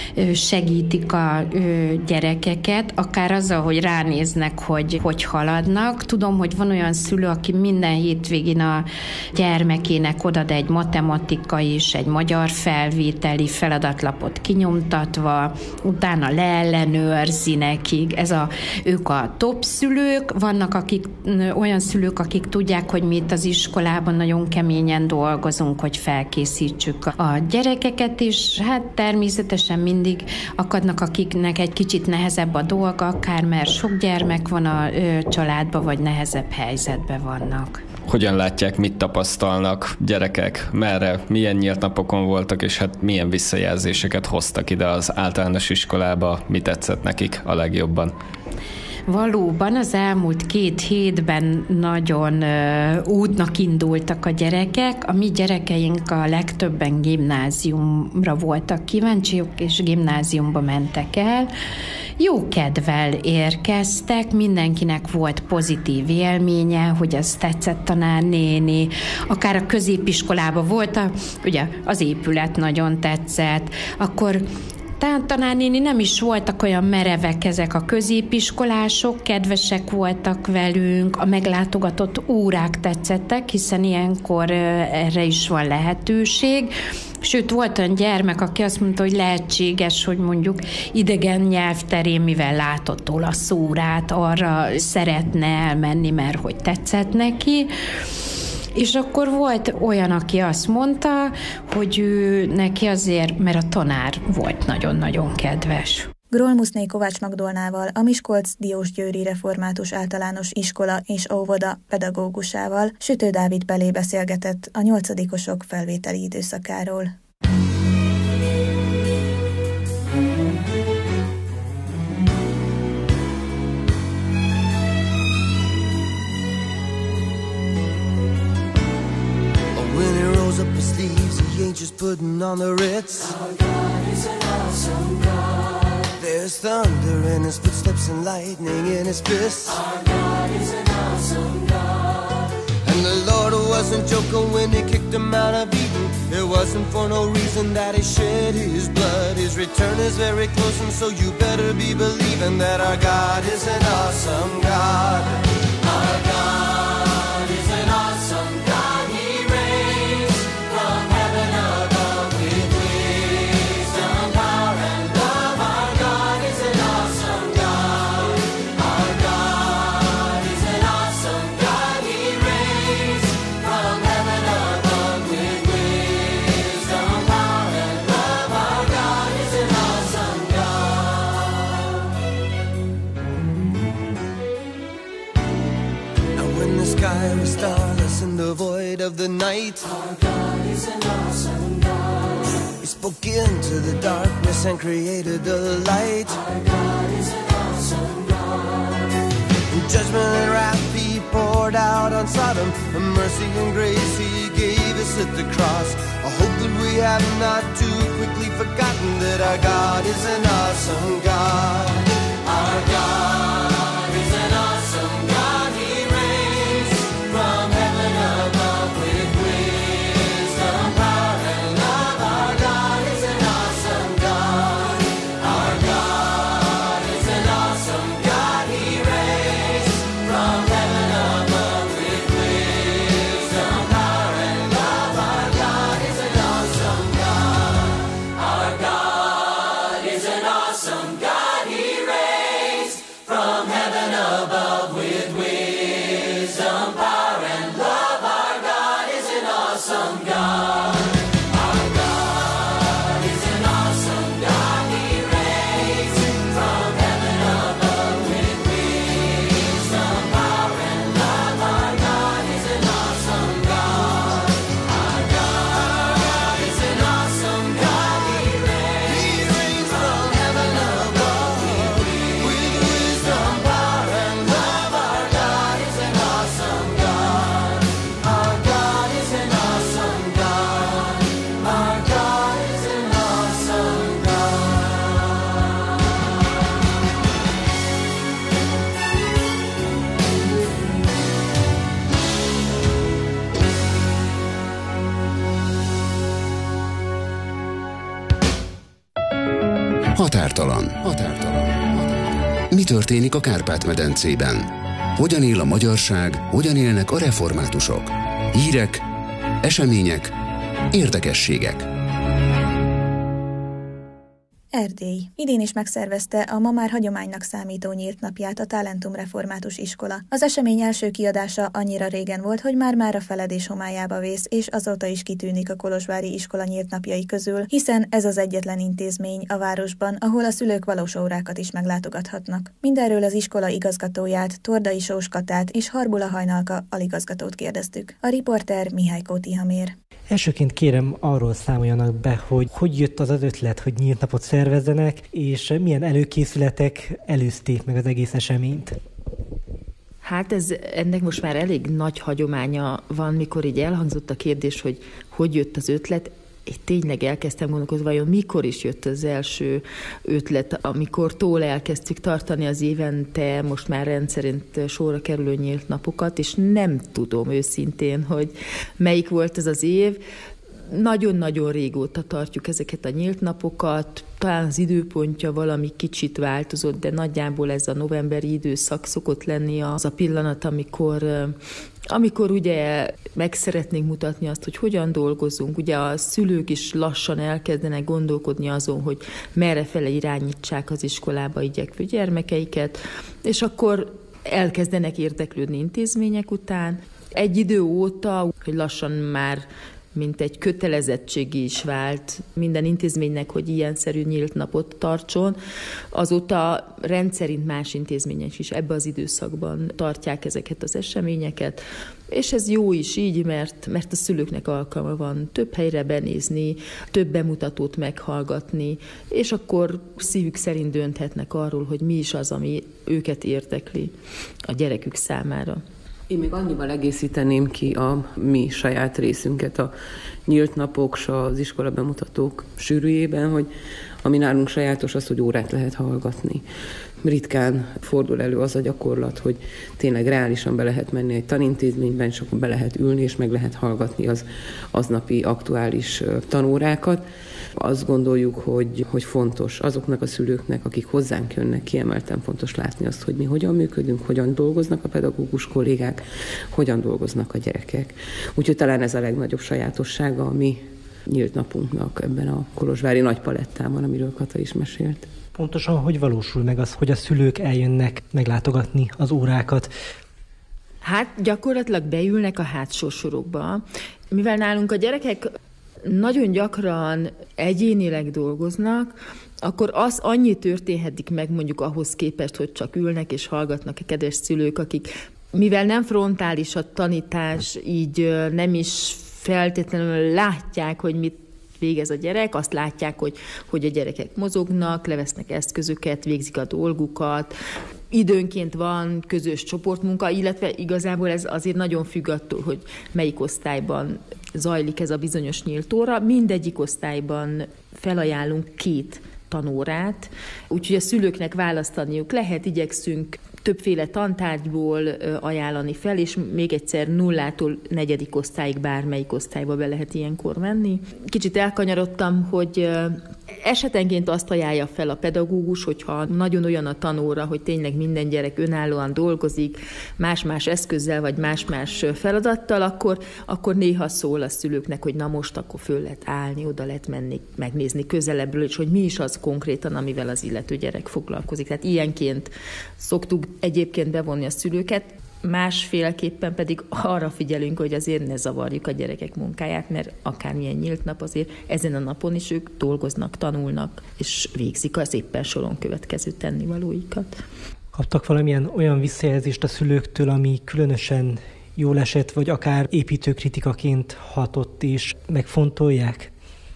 segítik a gyerekeket, akár azzal, hogy ránéznek, hogy hogy haladnak. Tudom, hogy van olyan szülő, aki minden hétvégén a gyermekének odad egy matematikai és egy magyar felvételi feladatlapot kinyomtatva, utána leellenőrzi nekik. Ez a, ők a top szülők, vannak akik, olyan szülők, akik tudják, hogy mi itt az iskolában nagyon keményen dolgozunk, hogy felkészítsük a gyerekeket, és hát természetesen mindig akadnak, akiknek egy kicsit nehezebb a dolga, akár mert sok gyermek van a ö, családban, vagy nehezebb helyzetben vannak. Hogyan látják, mit tapasztalnak gyerekek, merre, milyen nyílt napokon voltak, és hát milyen visszajelzéseket hoztak ide az általános iskolába, mi tetszett nekik a legjobban? Valóban az elmúlt két hétben nagyon ö, útnak indultak a gyerekek. A mi gyerekeink a legtöbben gimnáziumra voltak kíváncsiak, és gimnáziumba mentek el. Jó kedvel érkeztek, mindenkinek volt pozitív élménye, hogy az tetszett tanárnéni, akár a középiskolában volt, a, ugye az épület nagyon tetszett, akkor talán tanárnéni nem is voltak olyan merevek ezek a középiskolások, kedvesek voltak velünk, a meglátogatott órák tetszettek, hiszen ilyenkor erre is van lehetőség. Sőt, volt olyan gyermek, aki azt mondta, hogy lehetséges, hogy mondjuk idegen nyelvterén, mivel látott olasz órát, arra szeretne elmenni, mert hogy tetszett neki. És akkor volt olyan, aki azt mondta, hogy ő neki azért, mert a tanár volt nagyon-nagyon kedves. Grólmuszné Kovács Magdolnával, a Miskolc Diósgyőri Református Általános Iskola és Óvoda pedagógusával Sütő Dávid Pelé beszélgetett a nyolcadikosok felvételi időszakáról. Up his sleeves, he ain't just putting on the Ritz. Our God is an awesome God. There's thunder in his footsteps and lightning in his fists. Our God is an awesome God. And the Lord wasn't joking when he kicked him out of Eden. It wasn't for no reason that he shed his blood. His return is very close, and so you better be believing that our God is an awesome God. Our God is an awesome God. Starless in the void of the night. Our God is an awesome God. He spoke into the darkness and created the light. Our God is an awesome God. In judgment and wrath he poured out on Sodom. A mercy and grace he gave us at the cross. I hope that we have not too quickly forgotten that our God is an awesome God. Our God is an awesome God. He reigns from heaven above with wisdom, power, and love. Our God is an awesome God. Our God is an awesome God. He reigns from heaven above with wisdom, power, and love. Our God is an awesome God. Our God is an awesome God. He reigns Határtalan. Határtalan. Mi történik a Kárpát-medencében? Hogyan él a magyarság, hogyan élnek a reformátusok? Hírek, események, érdekességek. Erdély. Idén is megszervezte a ma már hagyománynak számító nyílt napját a Talentum Református Iskola. Az esemény első kiadása annyira régen volt, hogy már-már a feledés homályába vész, és azóta is kitűnik a kolozsvári iskola nyílt napjai közül, hiszen ez az egyetlen intézmény a városban, ahol a szülők valós órákat is meglátogathatnak. Mindenről az iskola igazgatóját, Tordai Sós Katát és Harbula Hajnalka aligazgatót kérdeztük. A riporter Mihály Kótihamér. Elsőként kérem, arról számoljanak be, hogy hogy jött az az ötlet, hogy nyílt napot szervezzenek, és milyen előkészületek előzték meg az egész eseményt. Hát ez, ennek most már elég nagy hagyománya van, mikor így elhangzott a kérdés, hogy hogy jött az ötlet. Én tényleg elkezdtem gondolkozni, vajon mikor is jött az első ötlet, amikor tól elkezdtük tartani az évente most már rendszerint sorra kerülő nyílt napokat, és nem tudom őszintén, hogy melyik volt ez az év. Nagyon-nagyon régóta tartjuk ezeket a nyílt napokat, talán az időpontja valami kicsit változott, de nagyjából ez a novemberi időszak szokott lenni az a pillanat, amikor, amikor ugye meg szeretnénk mutatni azt, hogy hogyan dolgozunk. Ugye a szülők is lassan elkezdenek gondolkodni azon, hogy merrefele irányítsák az iskolába igyekvő gyermekeiket, és akkor elkezdenek érdeklődni intézmények után. Egy idő óta, hogy lassan már mint egy kötelezettségi is vált minden intézménynek, hogy ilyenszerű nyílt napot tartson. Azóta rendszerint más intézmények is ebbe az időszakban tartják ezeket az eseményeket, és ez jó is így, mert, mert a szülőknek alkalma van több helyre benézni, több bemutatót meghallgatni, és akkor szívük szerint dönthetnek arról, hogy mi is az, ami őket érdekli a gyerekük számára. Én még annyival egészíteném ki a mi saját részünket a nyílt napok, az iskola bemutatók sűrűjében, hogy ami nálunk sajátos az, hogy órát lehet hallgatni. Ritkán fordul elő az a gyakorlat, hogy tényleg reálisan be lehet menni egy tanintézményben, és akkor be lehet ülni, és meg lehet hallgatni az aznapi aktuális tanórákat. Azt gondoljuk, hogy, hogy fontos azoknak a szülőknek, akik hozzánk jönnek, kiemelten fontos látni azt, hogy mi hogyan működünk, hogyan dolgoznak a pedagógus kollégák, hogyan dolgoznak a gyerekek. Úgyhogy talán ez a legnagyobb sajátossága a mi nyílt napunknak ebben a kolozsvári nagy palettában, amiről Kata is mesélt. Pontosan hogy valósul meg az, hogy a szülők eljönnek meglátogatni az órákat? Hát gyakorlatilag beülnek a hátsó sorokba. Mivel nálunk a gyerekek nagyon gyakran egyénileg dolgoznak, akkor az annyi történhetik meg mondjuk ahhoz képest, hogy csak ülnek és hallgatnak a kedves szülők, akik mivel nem frontális a tanítás, így nem is feltétlenül látják, hogy mit végez a gyerek, azt látják, hogy, hogy a gyerekek mozognak, levesznek eszközöket, végzik a dolgukat, időnként van közös csoportmunka, illetve igazából ez azért nagyon függ attól, hogy melyik osztályban zajlik ez a bizonyos nyílt óra. Mindegyik osztályban felajánlunk két tanórát, úgyhogy a szülőknek választaniuk lehet, igyekszünk többféle tantárgyból ajánlani fel, és még egyszer nullától negyedik osztályig bármelyik osztályba be lehet ilyenkor menni. Kicsit elkanyarodtam, hogy esetenként azt ajánlja fel a pedagógus, hogyha nagyon olyan a tanóra, hogy tényleg minden gyerek önállóan dolgozik, más-más eszközzel, vagy más-más feladattal, akkor, akkor néha szól a szülőknek, hogy na most akkor föl lehet állni, oda lehet menni, megnézni közelebbről, és hogy mi is az konkrétan, amivel az illető gyerek foglalkozik. Tehát ilyenként szoktuk egyébként bevonni a szülőket, másféleképpen pedig arra figyelünk, hogy azért ne zavarjuk a gyerekek munkáját, mert akármilyen nyílt nap, azért ezen a napon is ők dolgoznak, tanulnak, és végzik az éppen soron következő tennivalóikat. Kaptak valamilyen olyan visszajelzést a szülőktől, ami különösen jól esett, vagy akár építőkritikaként hatott, és megfontolják?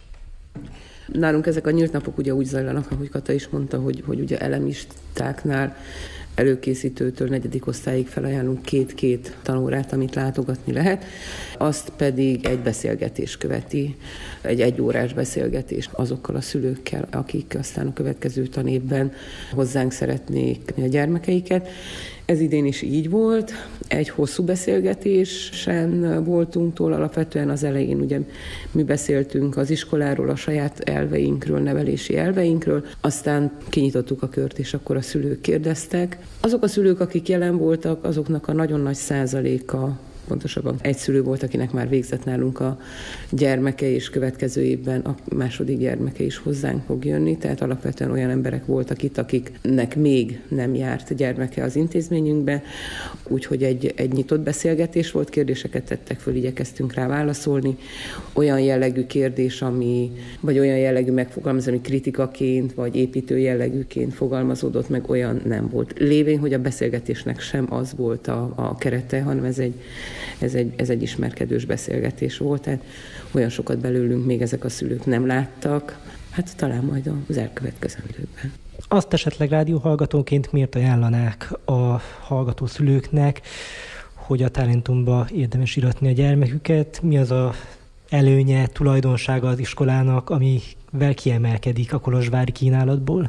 Nálunk ezek a nyílt napok ugye úgy zajlanak, ahogy Kata is mondta, hogy, hogy ugye elemistáknál előkészítőtől negyedik osztályig felajánlunk két-két tanórát, amit látogatni lehet. Azt pedig egy beszélgetés követi, egy egyórás beszélgetés azokkal a szülőkkel, akik aztán a következő tanévben hozzánk szeretnék a gyermekeiket. Ez idén is így volt, egy hosszú beszélgetésen voltunk túl, alapvetően az elején ugye mi beszéltünk az iskoláról, a saját elveinkről, nevelési elveinkről, aztán kinyitottuk a kört, és akkor a szülők kérdeztek. Azok a szülők, akik jelen voltak, azoknak a nagyon nagy százaléka, pontosabban egy szülő volt, akinek már végzett nálunk a gyermeke, és következő évben a második gyermeke is hozzánk fog jönni, tehát alapvetően olyan emberek voltak itt, akiknek még nem járt gyermeke az intézményünkbe, úgyhogy egy, egy nyitott beszélgetés volt, kérdéseket tettek föl, igyekeztünk rá válaszolni. Olyan jellegű kérdés, ami, vagy olyan jellegű megfogalmazás, ami kritikaként, vagy építő jellegűként fogalmazódott meg, olyan nem volt. Lévén, hogy a beszélgetésnek sem az volt a, a kerete, hanem ez egy Ez egy, ez egy ismerkedős beszélgetés volt, tehát olyan sokat belőlünk még ezek a szülők nem láttak, hát talán majd az elkövetkezendőkben. Azt esetleg rádióhallgatóként miért ajánlanák a hallgató szülőknek, hogy a Talentumba érdemes iratni a gyermeküket? Mi az a előnye, tulajdonsága az iskolának, amivel kiemelkedik a kolozsvári kínálatból?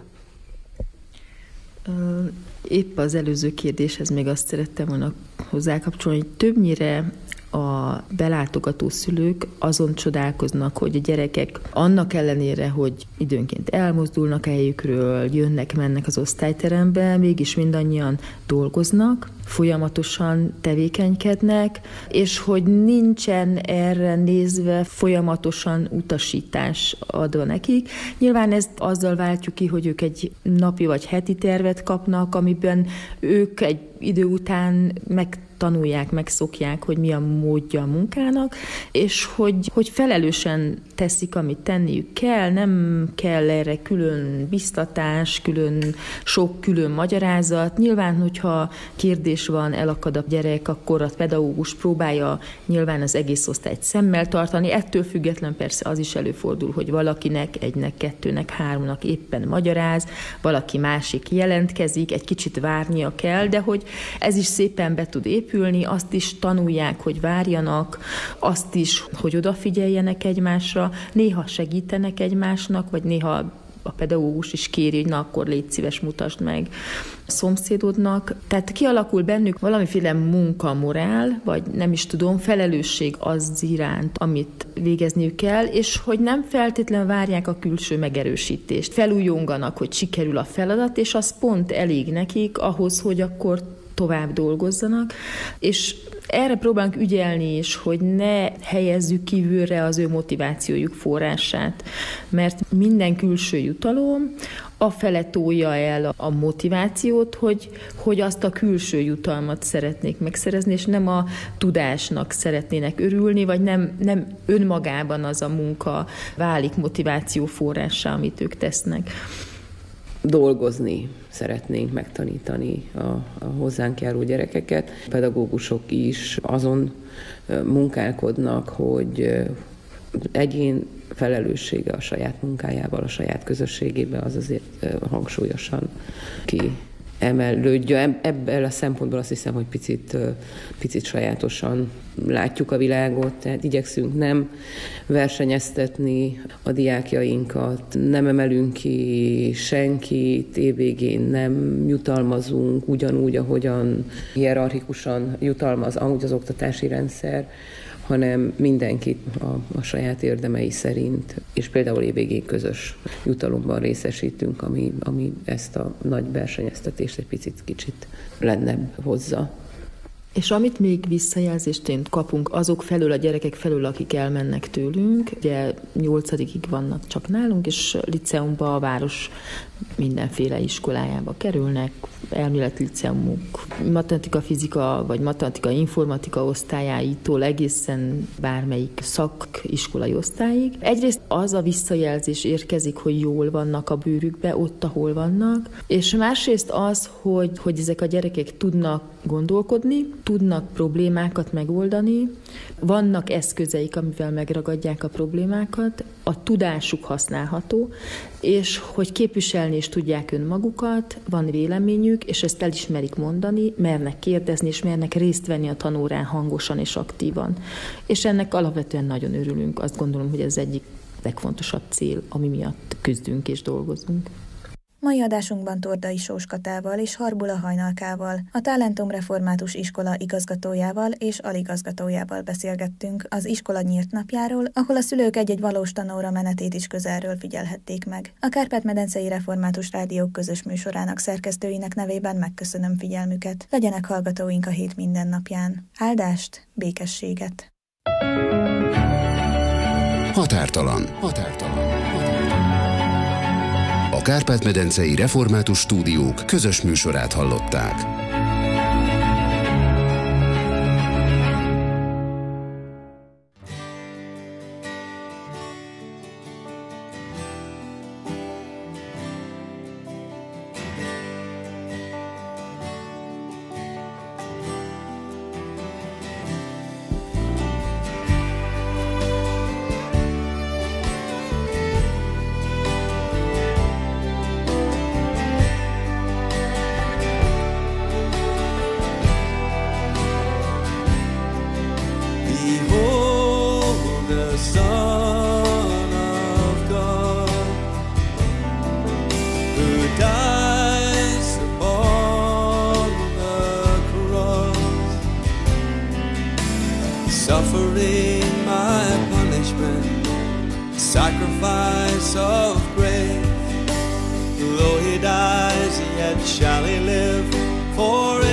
Épp az előző kérdéshez még azt szerettem volna hozzákapcsolni, hogy többnyire a belátogató szülők azon csodálkoznak, hogy a gyerekek annak ellenére, hogy időnként elmozdulnak a helyükről, jönnek-mennek az osztályterembe, mégis mindannyian dolgoznak, folyamatosan tevékenykednek, és hogy nincsen erre nézve folyamatosan utasítás adva nekik. Nyilván ezt azzal váltjuk ki, hogy ők egy napi vagy heti tervet kapnak, amiben ők egy idő után meg tanulják, megszokják, hogy mi a módja a munkának, és hogy, hogy felelősen teszik, amit tenniük kell, nem kell erre külön biztatás, külön sok külön magyarázat. Nyilván, hogyha kérdés van, elakad a gyerek, akkor a pedagógus próbálja nyilván az egész osztályt szemmel tartani. Ettől független persze az is előfordul, hogy valakinek, egynek, kettőnek, háromnak éppen magyaráz, valaki másik jelentkezik, egy kicsit várnia kell, de hogy ez is szépen be tud épülni, azt is tanulják, hogy várjanak, azt is, hogy odafigyeljenek egymásra, néha segítenek egymásnak, vagy néha a pedagógus is kéri, hogy na akkor légy szíves, mutasd meg a szomszédodnak. Tehát kialakul bennük valamiféle munkamorál, vagy nem is tudom, felelősség az iránt, amit végezniük kell, és hogy nem feltétlenül várják a külső megerősítést. Felújonganak, hogy sikerül a feladat, és az pont elég nekik ahhoz, hogy akkor tovább dolgozzanak, és erre próbálunk ügyelni is, hogy ne helyezzük kívülre az ő motivációjuk forrását, mert minden külső jutalom afele tolja el a motivációt, hogy, hogy azt a külső jutalmat szeretnék megszerezni, és nem a tudásnak szeretnének örülni, vagy nem, nem önmagában az a munka válik motiváció forrássá, amit ők tesznek. Dolgozni szeretnénk megtanítani a, a hozzánk járó gyerekeket. A pedagógusok is azon munkálkodnak, hogy egyén felelőssége a saját munkájával, a saját közösségében, az azért hangsúlyosan ki emelődjön. Ebből a szempontból azt hiszem, hogy picit, picit sajátosan látjuk a világot, tehát igyekszünk nem versenyeztetni a diákjainkat, nem emelünk ki senkit, évvégén nem jutalmazunk ugyanúgy, ahogyan hierarchikusan jutalmaz amúgy az oktatási rendszer, hanem mindenkit a, a saját érdemei szerint, és például évvégén közös jutalomban részesítünk, ami, ami ezt a nagy versenyeztetést egy picit kicsit lennebb hozza. És amit még visszajelzésként kapunk azok felől, a gyerekek felől, akik elmennek tőlünk, ugye nyolcadikig vannak csak nálunk, és liceumba, a város mindenféle iskolájába kerülnek, elméleti liceumok, matematika, fizika, vagy matematika, informatika osztályáitól egészen bármelyik szakiskolai osztályig. Egyrészt az a visszajelzés érkezik, hogy jól vannak a bőrükbe, ott, ahol vannak, és másrészt az, hogy, hogy ezek a gyerekek tudnak gondolkodni, tudnak problémákat megoldani, vannak eszközeik, amivel megragadják a problémákat, a tudásuk használható, és hogy képviselni is tudják önmagukat, van véleményük, és ezt el is merik mondani, mernek kérdezni, és mernek részt venni a tanórán hangosan és aktívan. És ennek alapvetően nagyon örülünk. Azt gondolom, hogy ez egyik legfontosabb cél, ami miatt küzdünk és dolgozunk. Mai adásunkban Tordai Sós Katával és Harbula Hajnalkával, a Talentum Református Iskola igazgatójával és aligazgatójával beszélgettünk az iskola nyílt napjáról, ahol a szülők egy-egy valós tanóra menetét is közelről figyelhették meg. A Kárpát-medencei Református Rádió közös műsorának szerkesztőinek nevében megköszönöm figyelmüket. Legyenek hallgatóink a hét minden napján. Áldást, békességet! Határtalan. Határtalan. A Kárpát-medencei Református Stúdiók közös műsorát hallották. Suffering my punishment, sacrifice of grace. Though he dies, yet shall he live forever.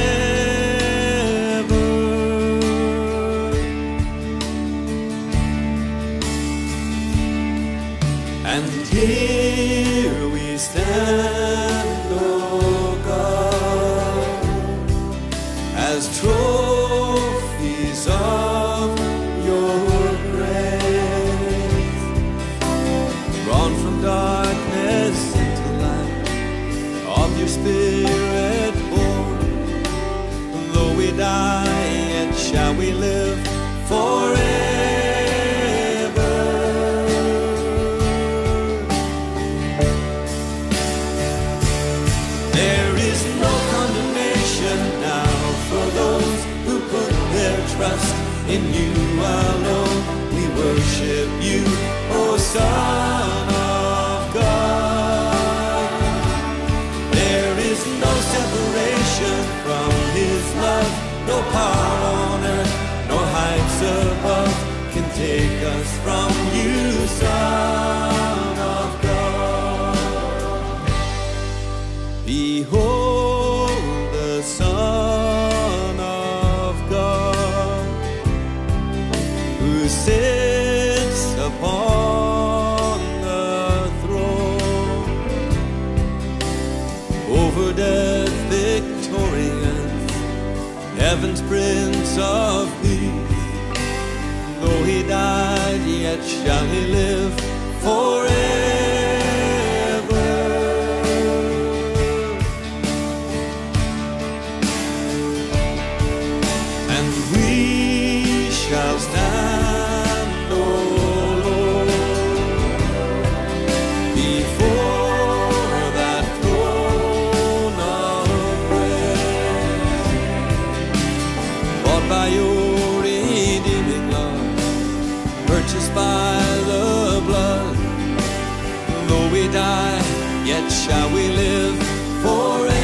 And here we stand, O God, as trophies of your grace, drawn from darkness into light, of your Spirit born. Though we die, yet shall we live forever. There is no condemnation now for those who put their trust in you alone. We worship you, O Son of God. There is no separation from his love, no power on earth, no heights above can take us from you, Son of God. Behold the Son of God, who sits upon the throne, over death victorious, heaven's Prince of Peace. Though he died, yet shall he live forever. And we shall stand, O Lord, before that throne of grace, bought by your redeeming love, purchased by the blood. Though we die, yet shall we live forever.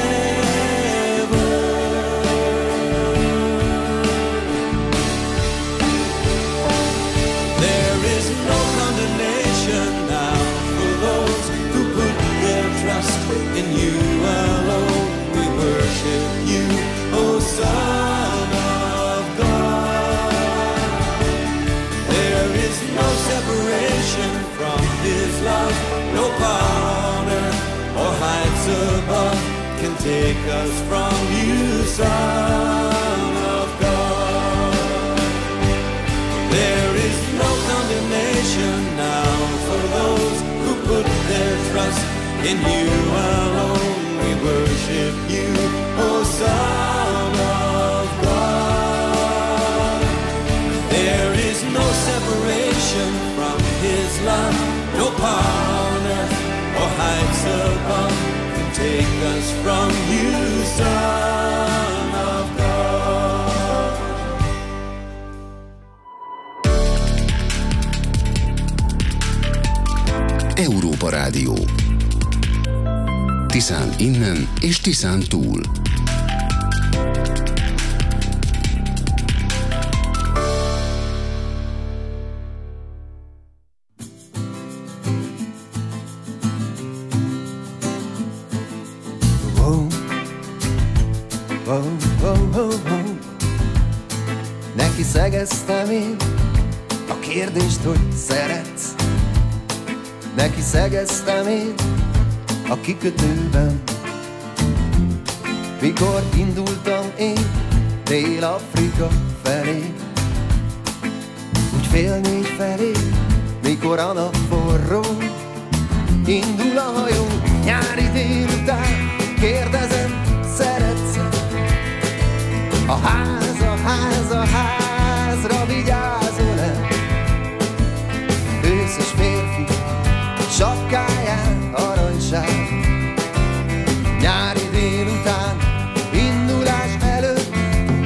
There is no condemnation now for those who put their trust in you alone. We worship you, O Son of God. There is no separation from his love, no power on earth or heights above can take us from you, Son of God. There is no condemnation now for those who put their trust in you alone. We worship you, O Son of God. There is no separation from his love, no power on earth or heights above can take us from you, Son of God. Európa Rádió. Tiszán innen és Tiszán túl. Wow, wow, wow, wow, wow. Neki szegeztem én a kérdést, hogy szeretsz. Neki szegeztem én a kikötőben, mikor indultam én Dél-Afrika felé. Úgy fél négy felé, mikor a nap forró, indul a hajó nyári délután. Kérdezem, szeretsz-e? A ház, a ház, a házra vigyázol-e? Őszös férfi sapkáján aranyság, nyári délután indulás előtt.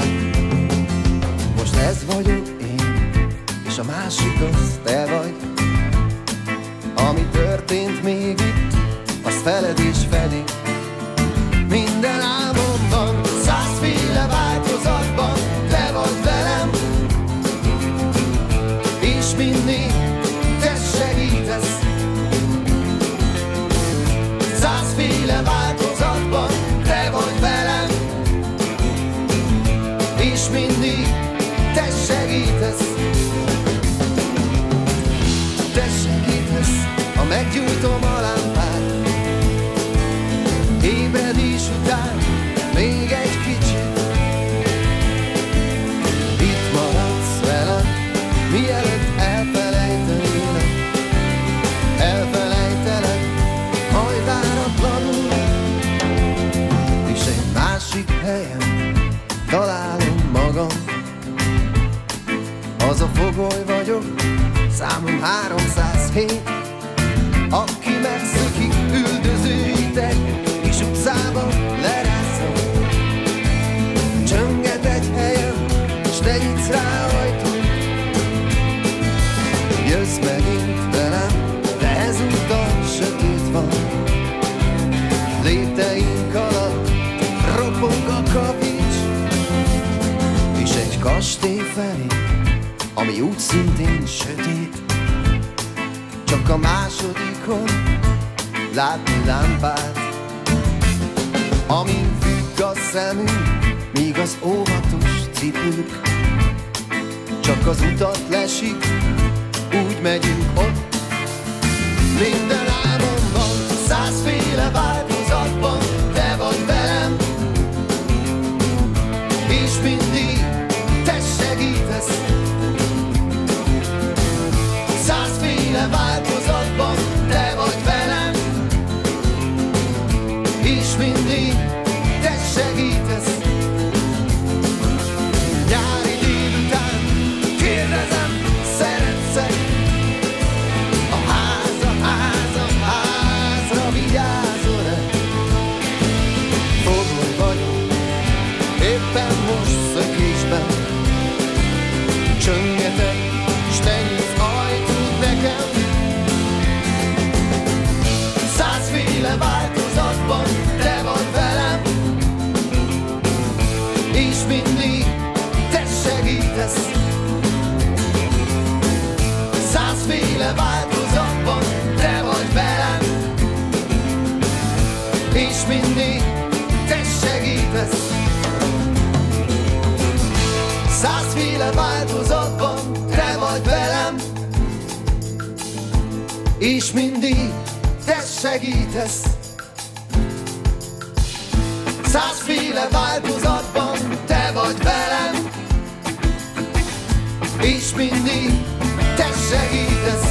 Most ez vagyok én, és a másik az te vagy. Ami történt még itt, azt feled és fedi. Minden álmomban, százféle változatban te vagy velem, és mindig te segítesz. Százféle változatban te vagy velem, és mindig te segítesz. Te segítesz, ha meggyújtom a lámpát, ébredés után még egy kicsit. Itt maradsz velem, mielőtt elfelejtenélek. Elfelejtelek, majd váratlanul, és egy másik helyen találom magam. Az a fogoly vagyok, számom háromszázhét, aki megszökik üldözőitek, és utcában lerászom. Csönget egy helyen, s te nyitsz rá ajtót. Jössz megint velem, de ezúttal sötét van. Lépteink alatt ropog a kavics, és egy kastély felé, ami úgy szintén sötét. Csak a másodikon látni lámpát, amin függ a szemünk, míg az óvatos cipők csak az utat lesik, úgy megyünk ott. Minden álmomban, százféle változatban te vagy velem, és mindig te segítesz. Százféle változatban te vagy velem, és mindig te segítesz. Nyári délután kérdezem, szeretsz-e? A ház, a ház, a házra vigyázol-e? Fogoly vagyok, éppen most szökésben, csöngetek, s te nyitsz ajtót nekem. Százféle változatban te vagy velem, és mindig te segítesz. Százféle változatban te vagy velem, és mindig te segítesz. Százféle változatban te vagy velem, és mindig te segítesz. Százféle változatban te vagy velem, és mindig te segítesz.